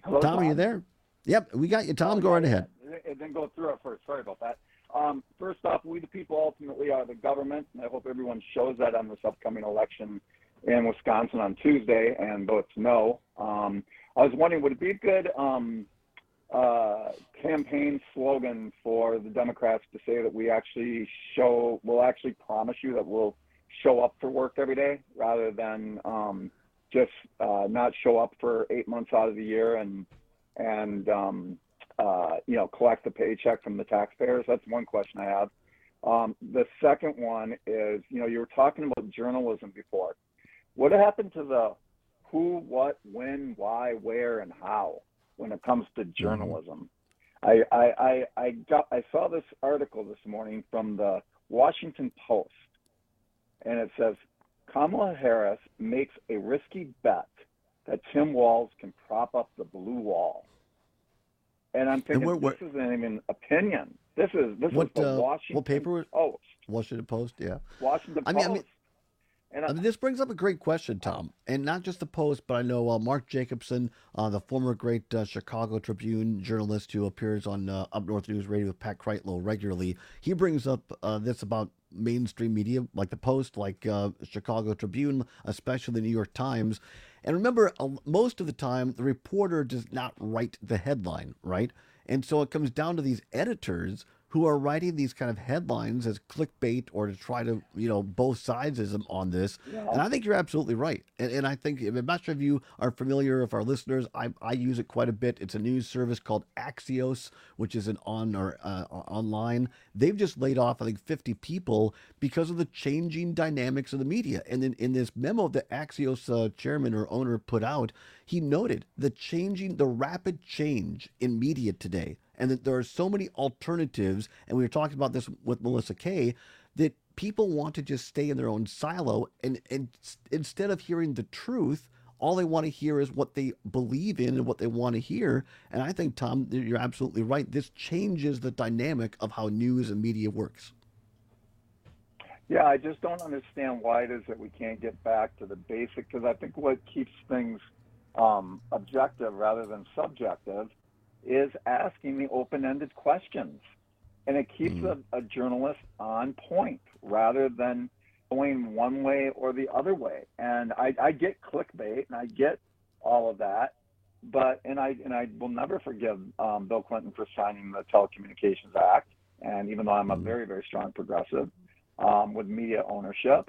Hello,
Tom, are you there? Yep, we got you. Tom, go right ahead.
It didn't go through at first. Sorry about that. First off, we the people ultimately are the government, and I hope everyone shows that on this upcoming election in Wisconsin on Tuesday and votes no. I was wondering, would it be a good campaign slogan for the Democrats to say that we'll actually promise you that we'll show up for work every day rather than just not show up for 8 months out of the year and collect the paycheck from the taxpayers? That's one question I have. The second one is, you were talking about journalism before. What happened to the who, what, when, why, where, and how when it comes to journalism? I saw this article this morning from the Washington Post, and it says Kamala Harris makes a risky bet that Tim Walz can prop up the blue wall. And I'm thinking, this isn't even opinion. This is the Washington
what paper?
Post.
Washington Post, yeah.
Washington Post.
I mean, this brings up a great question, Tom, and not just the Post, but I know Mark Jacobson, the former great Chicago Tribune journalist who appears on Up North News Radio with Pat Kreitlow regularly. He brings up this about mainstream media, like the Post, like Chicago Tribune, especially the New York Times. And remember, most of the time, the reporter does not write the headline, right? And so it comes down to these editors who are writing these kind of headlines as clickbait or to try to, both sides on this. Yeah. And I think you're absolutely right. And I think, I'm not sure if you are familiar, if our listeners, I use it quite a bit. It's a news service called Axios, which is online. They've just laid off, I think, 50 people because of the changing dynamics of the media. And then in this memo that Axios chairman or owner put out, he noted the rapid change in media today, and that there are so many alternatives, and we were talking about this with Melissa Kay, that people want to just stay in their own silo, and instead of hearing the truth, all they want to hear is what they believe in and what they want to hear. And I think, Tom, you're absolutely right. This changes the dynamic of how news and media works.
Yeah, I just don't understand why it is that we can't get back to the basic, because I think what keeps things objective rather than subjective is asking the open-ended questions. And it keeps a journalist on point rather than going one way or the other way. And I get clickbait and I get all of that, but I will never forgive Bill Clinton for signing the Telecommunications Act. And even though I'm a very, very strong progressive with media ownership,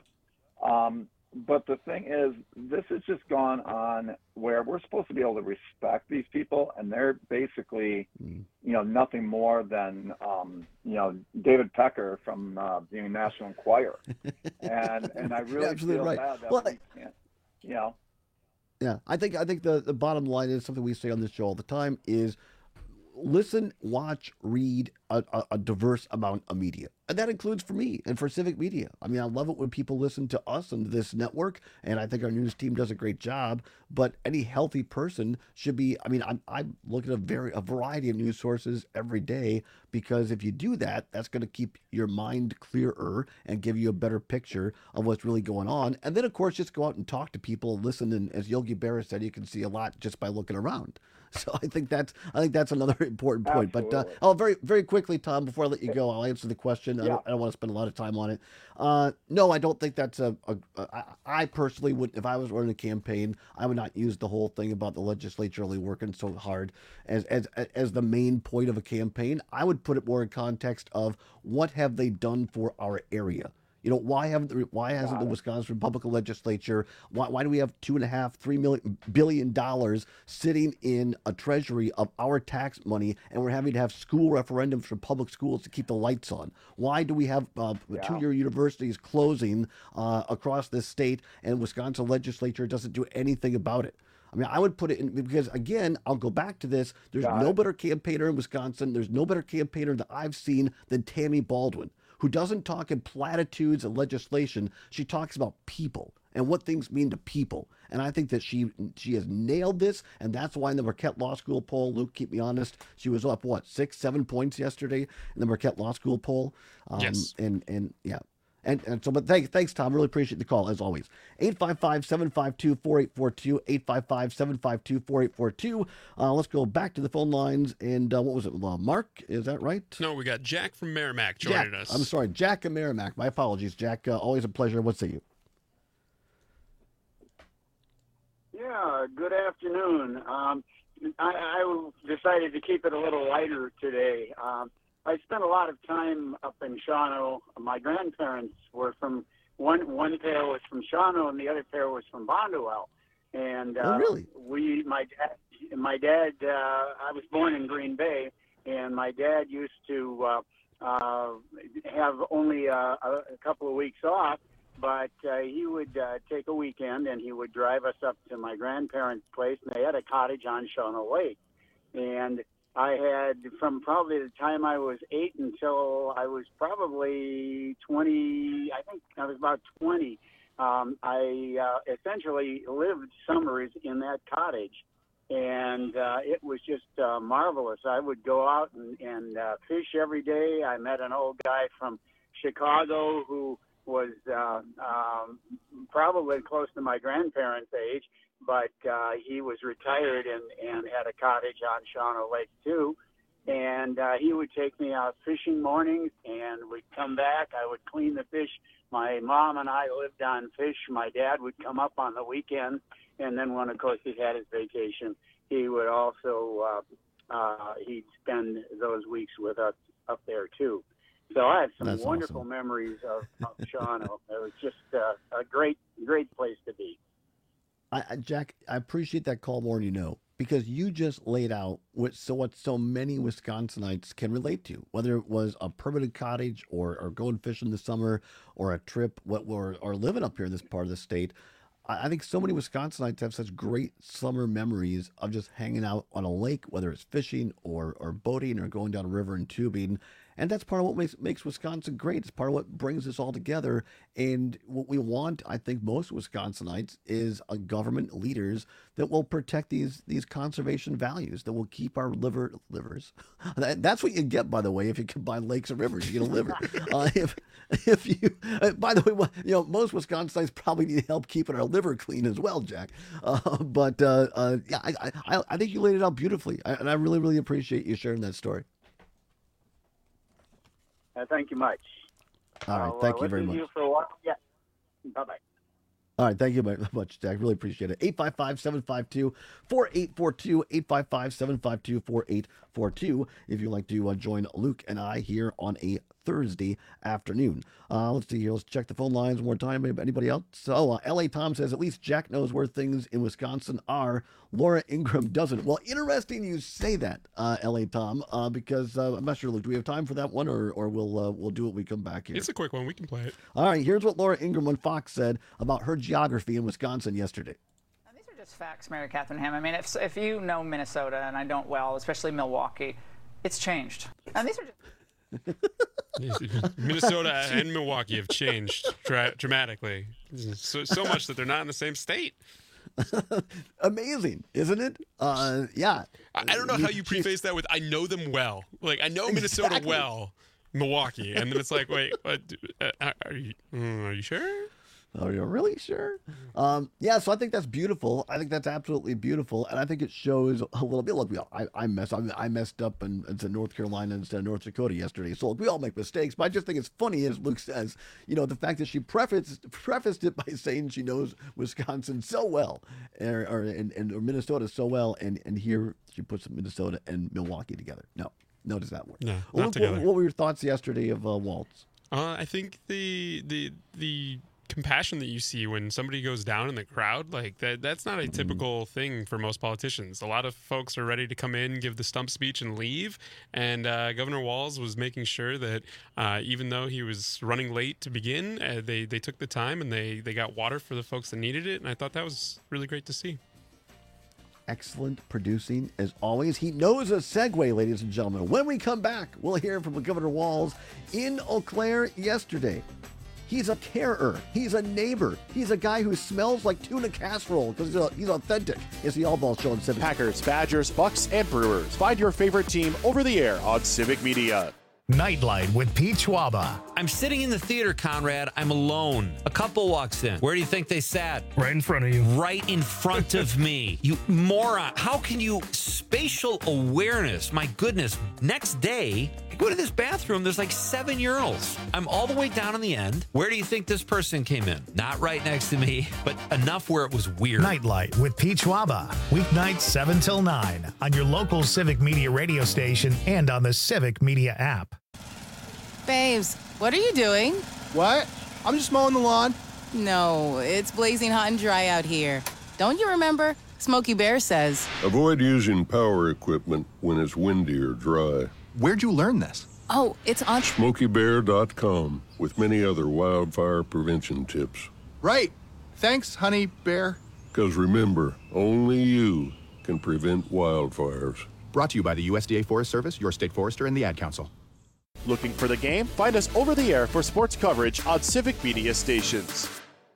but the thing is, this has just gone on where we're supposed to be able to respect these people, and they're basically, nothing more than, David Pecker from the National Enquirer. And I really feel bad that we can't,
Yeah, I think the bottom line is something we say on this show all the time is listen, watch, read a diverse amount of media. And that includes for me and for Civic Media. I mean, I love it when people listen to us and this network, and I think our news team does a great job. But any healthy person should be, I'm looking at a variety of news sources every day, because if you do that, that's going to keep your mind clearer and give you a better picture of what's really going on. And then, of course, just go out and talk to people and listen. And as Yogi Berra said, you can see a lot just by looking around. So I think that's another important point. Absolutely. But very, very quickly, Tom, before I let you go, I'll answer the question. Yeah. I don't want to spend a lot of time on it. No, I don't think that's I personally would, if I was running a campaign, I would not use the whole thing about the legislature only working so hard as the main point of a campaign. I would put it more in context of what have they done for our area. Why hasn't the Wisconsin Republican legislature, why do we have $2.5-3 billion sitting in a treasury of our tax money, and we're having to have school referendums for public schools to keep the lights on? Why do we have two-year universities closing across this state, and Wisconsin legislature doesn't do anything about it? I mean, I would put it in, because, again, I'll go back to this. There's no better campaigner in Wisconsin. There's no better campaigner that I've seen than Tammy Baldwin, who doesn't talk in platitudes and legislation. She talks about people and what things mean to people. And I think that she has nailed this, and that's why in the Marquette Law School poll, Luke, keep me honest, she was up, 6-7 points yesterday in the Marquette Law School poll?
Yes.
And yeah. And so, but thanks, Tom. Really appreciate the call, as always. 855-752-4842, 855-752-4842. Let's go back to the phone lines. And what was it, Mark? Is that right?
No, we got Jack from Merrimack joining us.
I'm sorry, Jack and Merrimack. My apologies, Jack. Always a pleasure. What say you?
Yeah, good afternoon. I decided to keep it a little lighter today. I spent a lot of time up in Shawano. My grandparents were from, one pair was from Shawano and the other pair was from Bonduel. And
really?
My dad, I was born in Green Bay, and my dad used to have only a couple of weeks off, but he would take a weekend and he would drive us up to my grandparents' place, and they had a cottage on Shawano Lake. And I had, from probably the time I was 8 until I was probably 20, I think I was about 20, I essentially lived summers in that cottage. And it was just marvelous. I would go out and fish every day. I met an old guy from Chicago who was probably close to my grandparents' age, but he was retired and had a cottage on Shawano Lake too. And he would take me out fishing mornings, and we'd come back. I would clean the fish. My mom and I lived on fish. My dad would come up on the weekend, and then when, of course, he had his vacation, he would also he'd spend those weeks with us up there too. So I have some wonderful memories of Shawano. It was just a great place to be.
Jack, I appreciate that call more than you know, because you just laid out what so many Wisconsinites can relate to, whether it was a permanent cottage or going fishing this summer or a trip or living up here in this part of the state. I think so many Wisconsinites have such great summer memories of just hanging out on a lake, whether it's fishing or boating or going down a river and tubing. And that's part of what makes Wisconsin great. It's part of what brings us all together. And what we want, I think most Wisconsinites, is a government leaders that will protect these conservation values, that will keep our livers. That's what you get, by the way, if you combine lakes and rivers. You get a liver. If you, by the way, most Wisconsinites probably need help keeping our liver clean as well, Jack. Yeah, I think you laid it out beautifully, and I really, really appreciate you sharing that story.
Thank you much.
All right, thank you very much.
You for a while. Yeah. Bye-bye.
All right, thank you very much, Jack. Really appreciate it. 855-752-4842, 855-752-4842, if you'd like to join Luke and I here on a Thursday afternoon. Let's see here. Let's check the phone lines one more time. Anybody else? So, L.A. Tom says, at least Jack knows where things in Wisconsin are. Laura Ingram doesn't. Well, interesting you say that, L.A. Tom, because I'm not sure, Luke, do we have time for that one, or we'll do it when we come back here?
It's a quick one. We can play it.
All right, here's what Laura Ingram on Fox said about her geography in Wisconsin yesterday.
These are just facts, Mary Catherine Ham. I mean, if you know Minnesota, and I don't well, especially Milwaukee, it's changed. And these are just...
Minnesota and Milwaukee have changed dramatically, so much that they're not in the same state.
Amazing, isn't it? Yeah.
I don't know how you preface that with "I know them well." Like, I know Minnesota well, Milwaukee, and then it's like, wait, what? Are you sure?
Are you really sure? Yeah, so I think that's beautiful. I think that's absolutely beautiful, and I think it shows a little bit. Look, I messed up and said North Carolina instead of North Dakota yesterday. So look, we all make mistakes, but I just think it's funny, as Luke says, the fact that she prefaced it by saying she knows Wisconsin so well, or Minnesota so well, and here she puts Minnesota and Milwaukee together. No, does that work?
No, not together.
What were your thoughts yesterday of Waltz?
I think the compassion that you see when somebody goes down in the crowd, like that's not a typical thing for most politicians. A lot of folks are ready to come in, give the stump speech, and leave. And Governor Walz was making sure that even though he was running late to begin, they took the time and they got water for the folks that needed it. And I thought that was really great to see.
Excellent producing, as always. He knows a segue, ladies and gentlemen. When we come back, we'll hear from Governor Walz in Eau Claire yesterday. He's a carer. He's a neighbor. He's a guy who smells like tuna casserole because he's authentic. It's the All Ball Show on Civic.
Packers, Badgers, Bucks, and Brewers. Find your favorite team over the air on Civic Media.
Nightlight with Pete Schwaba.
I'm sitting in the theater, Conrad. I'm alone. A couple walks in. Where do you think they sat?
Right in front of you.
Right in front of me. You moron. How can you... Spatial awareness. My goodness. Next day, I go to this bathroom. There's like 7 urinals. I'm all the way down in the end. Where do you think this person came in? Not right next to me, but enough where it was weird.
Nightlight with Pete Schwaba. Weeknights 7 till 9 on your local Civic Media radio station and on the Civic Media app.
Babes, what are you doing?
What? I'm just mowing the lawn.
No, it's blazing hot and dry out here. Don't you remember? Smokey Bear says.
Avoid using power equipment when it's windy or dry.
Where'd you learn this?
Oh, it's on
SmokeyBear.com with many other wildfire prevention tips.
Right. Thanks, honey bear.
Because remember, only you can prevent wildfires.
Brought to you by the USDA Forest Service, your state forester, and the Ad Council.
Looking for the game? Find us over the air for sports coverage on Civic Media stations.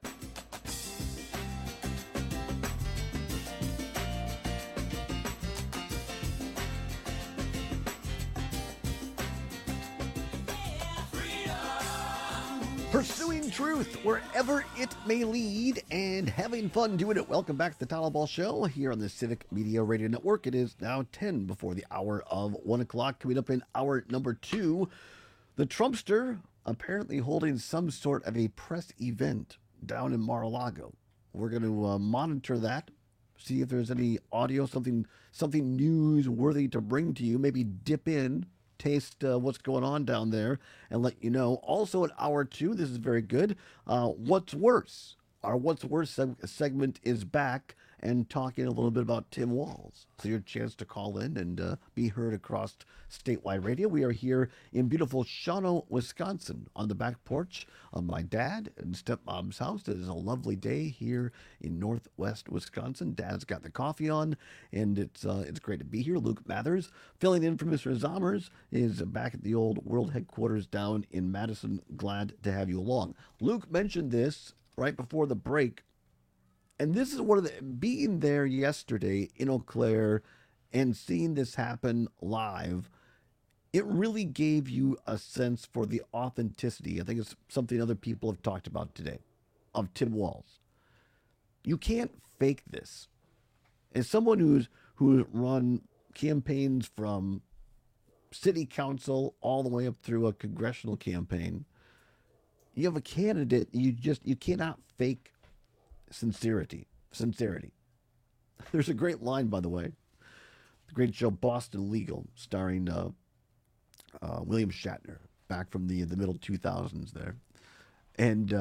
Pursuing truth wherever it may lead and having fun doing it. Welcome back to the Tyler Ball Show here on the Civic Media Radio Network. It is now 10 before the hour of 1 o'clock. Coming up in hour number 2, the Trumpster apparently holding some sort of a press event down in Mar-a-Lago. We're going to monitor that, see if there's any audio, something newsworthy to bring to you, maybe dip in, taste what's going on down there and let you know. Also in hour 2, this is very good, What's Worse? Our What's Worse segment is back and talking a little bit about Tim Walz. So your chance to call in and be heard across statewide radio. We are here in beautiful Shawano, Wisconsin, on the back porch of my dad and stepmom's house. It is a lovely day here in northwest Wisconsin. Dad's got the coffee on, and it's great to be here. Luke Mathers, filling in for Mr. Zommers, is back at the old world headquarters down in Madison. Glad to have you along. Luke mentioned this right before the break. And this is one of the, being there yesterday in Eau Claire and seeing this happen live, it really gave you a sense for the authenticity. I think it's something other people have talked about today, of Tim Walz. You can't fake this. As someone who's run campaigns from city council all the way up through a congressional campaign, you have a candidate, you cannot fake sincerity. There's a great line, by the way. The great show Boston Legal, starring William Shatner, back from the middle 2000s there. And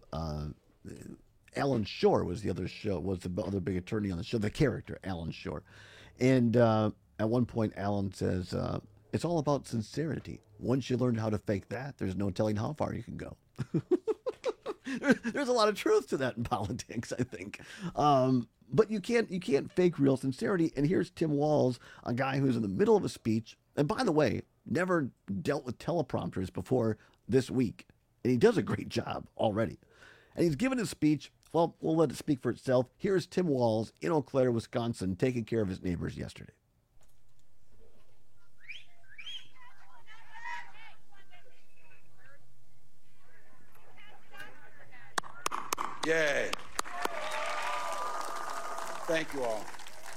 Alan Shore was the other big attorney on the show, the character, Alan Shore. And at one point, Alan says, it's all about sincerity. Once you learn how to fake that, there's no telling how far you can go. There's a lot of truth to that in politics, I think. But you can't fake real sincerity. And here's Tim Walz, a guy who's in the middle of a speech. And by the way, never dealt with teleprompters before this week. And he does a great job already. And he's given his speech. Well, we'll let it speak for itself. Here's Tim Walz in Eau Claire, Wisconsin, taking care of his neighbors yesterday.
Yay. Thank you all.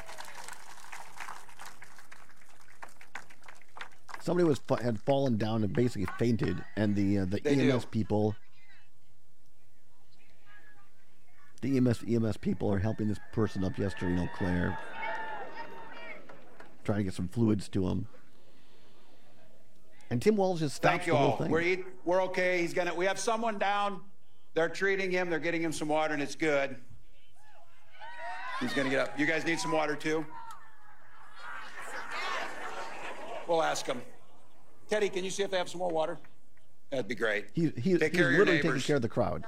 Somebody had fallen down and basically fainted, and the EMS people, the EMS people are helping this person up yesterday in Eau Claire, trying to get some fluids to him. And Tim Walz just stops the whole thing.
We're okay. We have someone down. They're treating him. They're getting him some water, and it's good. He's going to get up. You guys need some water, too? We'll ask him. Teddy, can you see if they have some more water? That'd be great.
He's literally taking care of the crowd.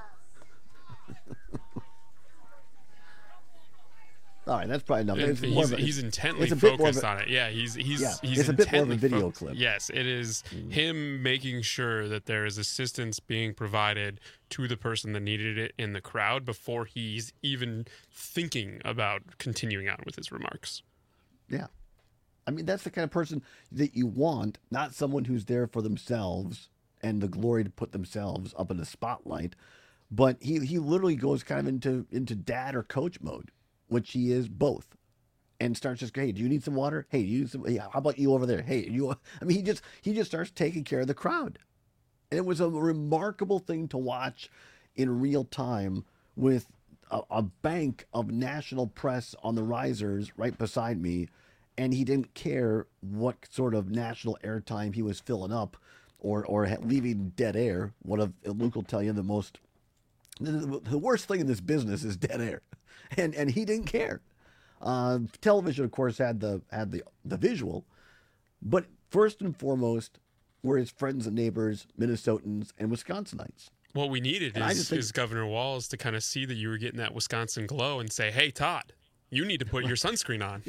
All right, that's probably enough.
He's intently focused on it. Yeah, he's
it's a bit more of a video clip.
Yes, it is him making sure that there is assistance being provided to the person that needed it in the crowd before he's even thinking about continuing on with his remarks.
Yeah. I mean, that's the kind of person that you want, not someone who's there for themselves and the glory to put themselves up in the spotlight. But he literally goes kind of into dad or coach mode, which he is both, and starts just, hey, do you need some water? Hey, hey, how about you over there? Hey, you. I mean, he just starts taking care of the crowd, and it was a remarkable thing to watch in real time with a bank of national press on the risers right beside me, and he didn't care what sort of national airtime he was filling up or leaving dead air. Luke will tell you the worst thing in this business is dead air, and he didn't care. Television, of course, had the visual, but first and foremost were his friends and neighbors, Minnesotans and Wisconsinites.
What we needed is Governor Walz to kind of see that you were getting that Wisconsin glow and say, "Hey, Todd, you need to put your sunscreen on."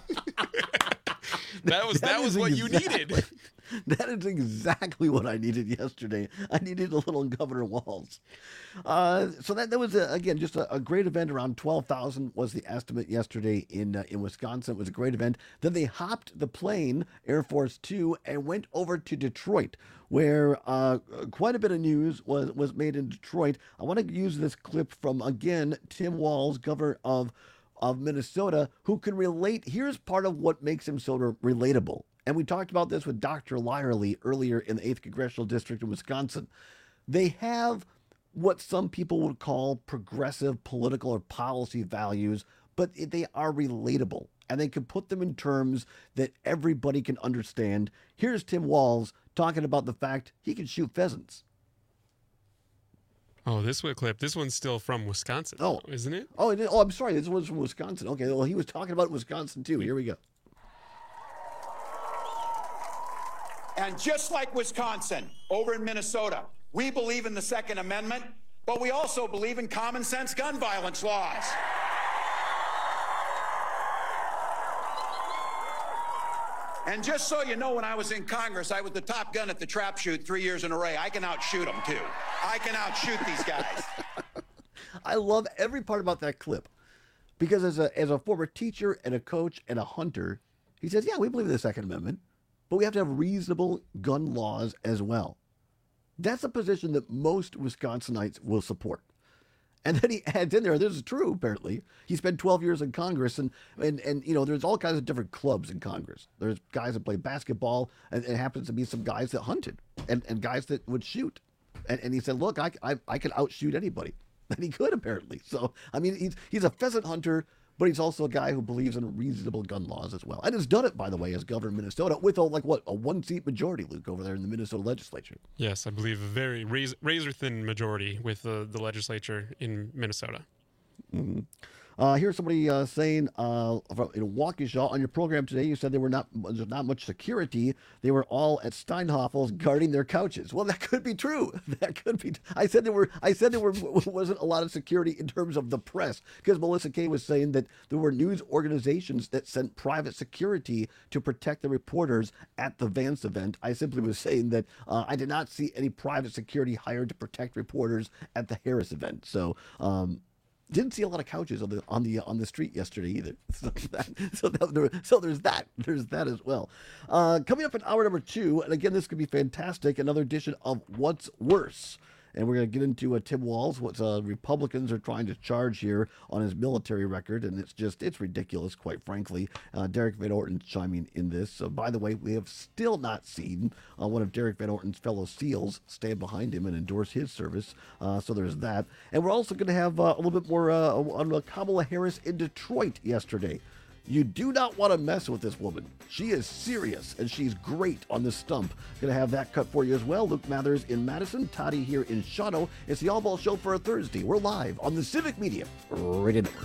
That was what you needed.
That is exactly what I needed yesterday. I needed a little Governor Walz. So that was, again, just a great event. Around 12,000 was the estimate yesterday in Wisconsin. It was a great event. Then they hopped the plane, Air Force Two, and went over to Detroit, where quite a bit of news was made in Detroit. I want to use this clip from, again, Tim Walz, governor of Minnesota, who can relate. Here's part of what makes him so relatable. And we talked about this with Dr. Lyerly earlier in the 8th Congressional District in Wisconsin. They have what some people would call progressive political or policy values, but they are relatable. And they can put them in terms that everybody can understand. Here's Tim Walz talking about the fact he can shoot pheasants.
Oh, this one's still from Wisconsin, isn't it?
Oh, I'm sorry. This one's from Wisconsin. Okay, well, he was talking about Wisconsin, too. Here we go.
And just like Wisconsin, over in Minnesota, we believe in the Second Amendment, but we also believe in common sense gun violence laws. And just so you know, when I was in Congress, I was the top gun at the trap shoot 3 years in a row. I can outshoot them, too. I can outshoot these guys.
I love every part about that clip because as a former teacher and a coach and a hunter, he says, yeah, we believe in the Second Amendment, but we have to have reasonable gun laws as well. That's a position that most Wisconsinites will support. And then he adds in there, this is true, apparently. He spent 12 years in Congress, and you know, there's all kinds of different clubs in Congress. There's guys that play basketball, and it happens to be some guys that hunted, and guys that would shoot. And he said, look, I can outshoot anybody. And he could, apparently. So, I mean, he's a pheasant hunter, but he's also a guy who believes in reasonable gun laws as well. And has done it, by the way, as governor of Minnesota with a one-seat majority, Luke, over there in the Minnesota legislature.
Yes, I believe a very razor-thin majority with the legislature in Minnesota.
Mm-hmm. Here's somebody saying in Waukesha, on your program today, you said there's not much security. They were all at Steinhoffel's guarding their couches. Well, that could be true. That could be. I said there wasn't a lot of security in terms of the press, because Melissa Kay was saying that there were news organizations that sent private security to protect the reporters at the Vance event. I simply was saying that I did not see any private security hired to protect reporters at the Harris event. So. Didn't see a lot of couches on the street yesterday either. So there's that. There's that as well. Coming up in hour number 2, and again, this could be fantastic. Another edition of What's Worse. And we're going to get into Tim Walz, what Republicans are trying to charge here on his military record. And it's ridiculous, quite frankly. Derek Van Orton chiming in this. So, by the way, we have still not seen one of Derek Van Orton's fellow SEALs stand behind him and endorse his service. So there's that. And we're also going to have a little bit more on Kamala Harris in Detroit yesterday. You do not want to mess with this woman. She is serious, and she's great on the stump. Going to have that cut for you as well. Luke Mathers in Madison, Toddy here in Shadow. It's the All Ball Show for a Thursday. We're live on the Civic Media Radio Network.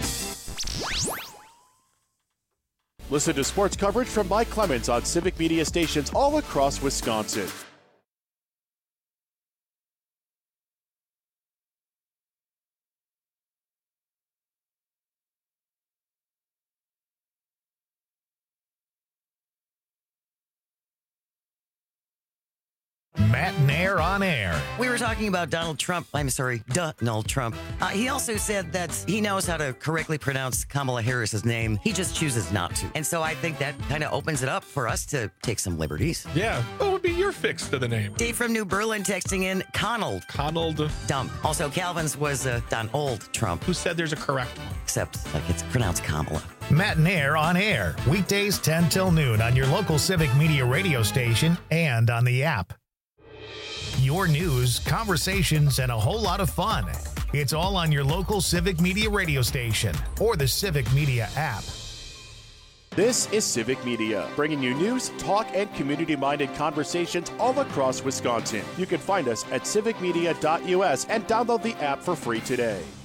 Listen to sports coverage from Mike Clemens on Civic Media stations all across Wisconsin.
Matt Nair on air.
We were talking about Donald Trump. I'm sorry, Donald Trump. He also said that he knows how to correctly pronounce Kamala Harris's name. He just chooses not to. And so I think that kind of opens it up for us to take some liberties.
Yeah. What would be your fix to the name?
Dave from New Berlin texting in Conald. Dump. Also, Calvin's was Donald Trump.
Who said there's a correct one?
Except, like, it's pronounced Kamala.
Matt Nair on air. Weekdays 10 till noon on your local Civic Media radio station and on the app. Your news, conversations, and a whole lot of fun. It's all on your local Civic Media radio station or the Civic Media app.
This is Civic Media, bringing you news, talk, and community-minded conversations all across Wisconsin. You can find us at civicmedia.us and download the app for free today.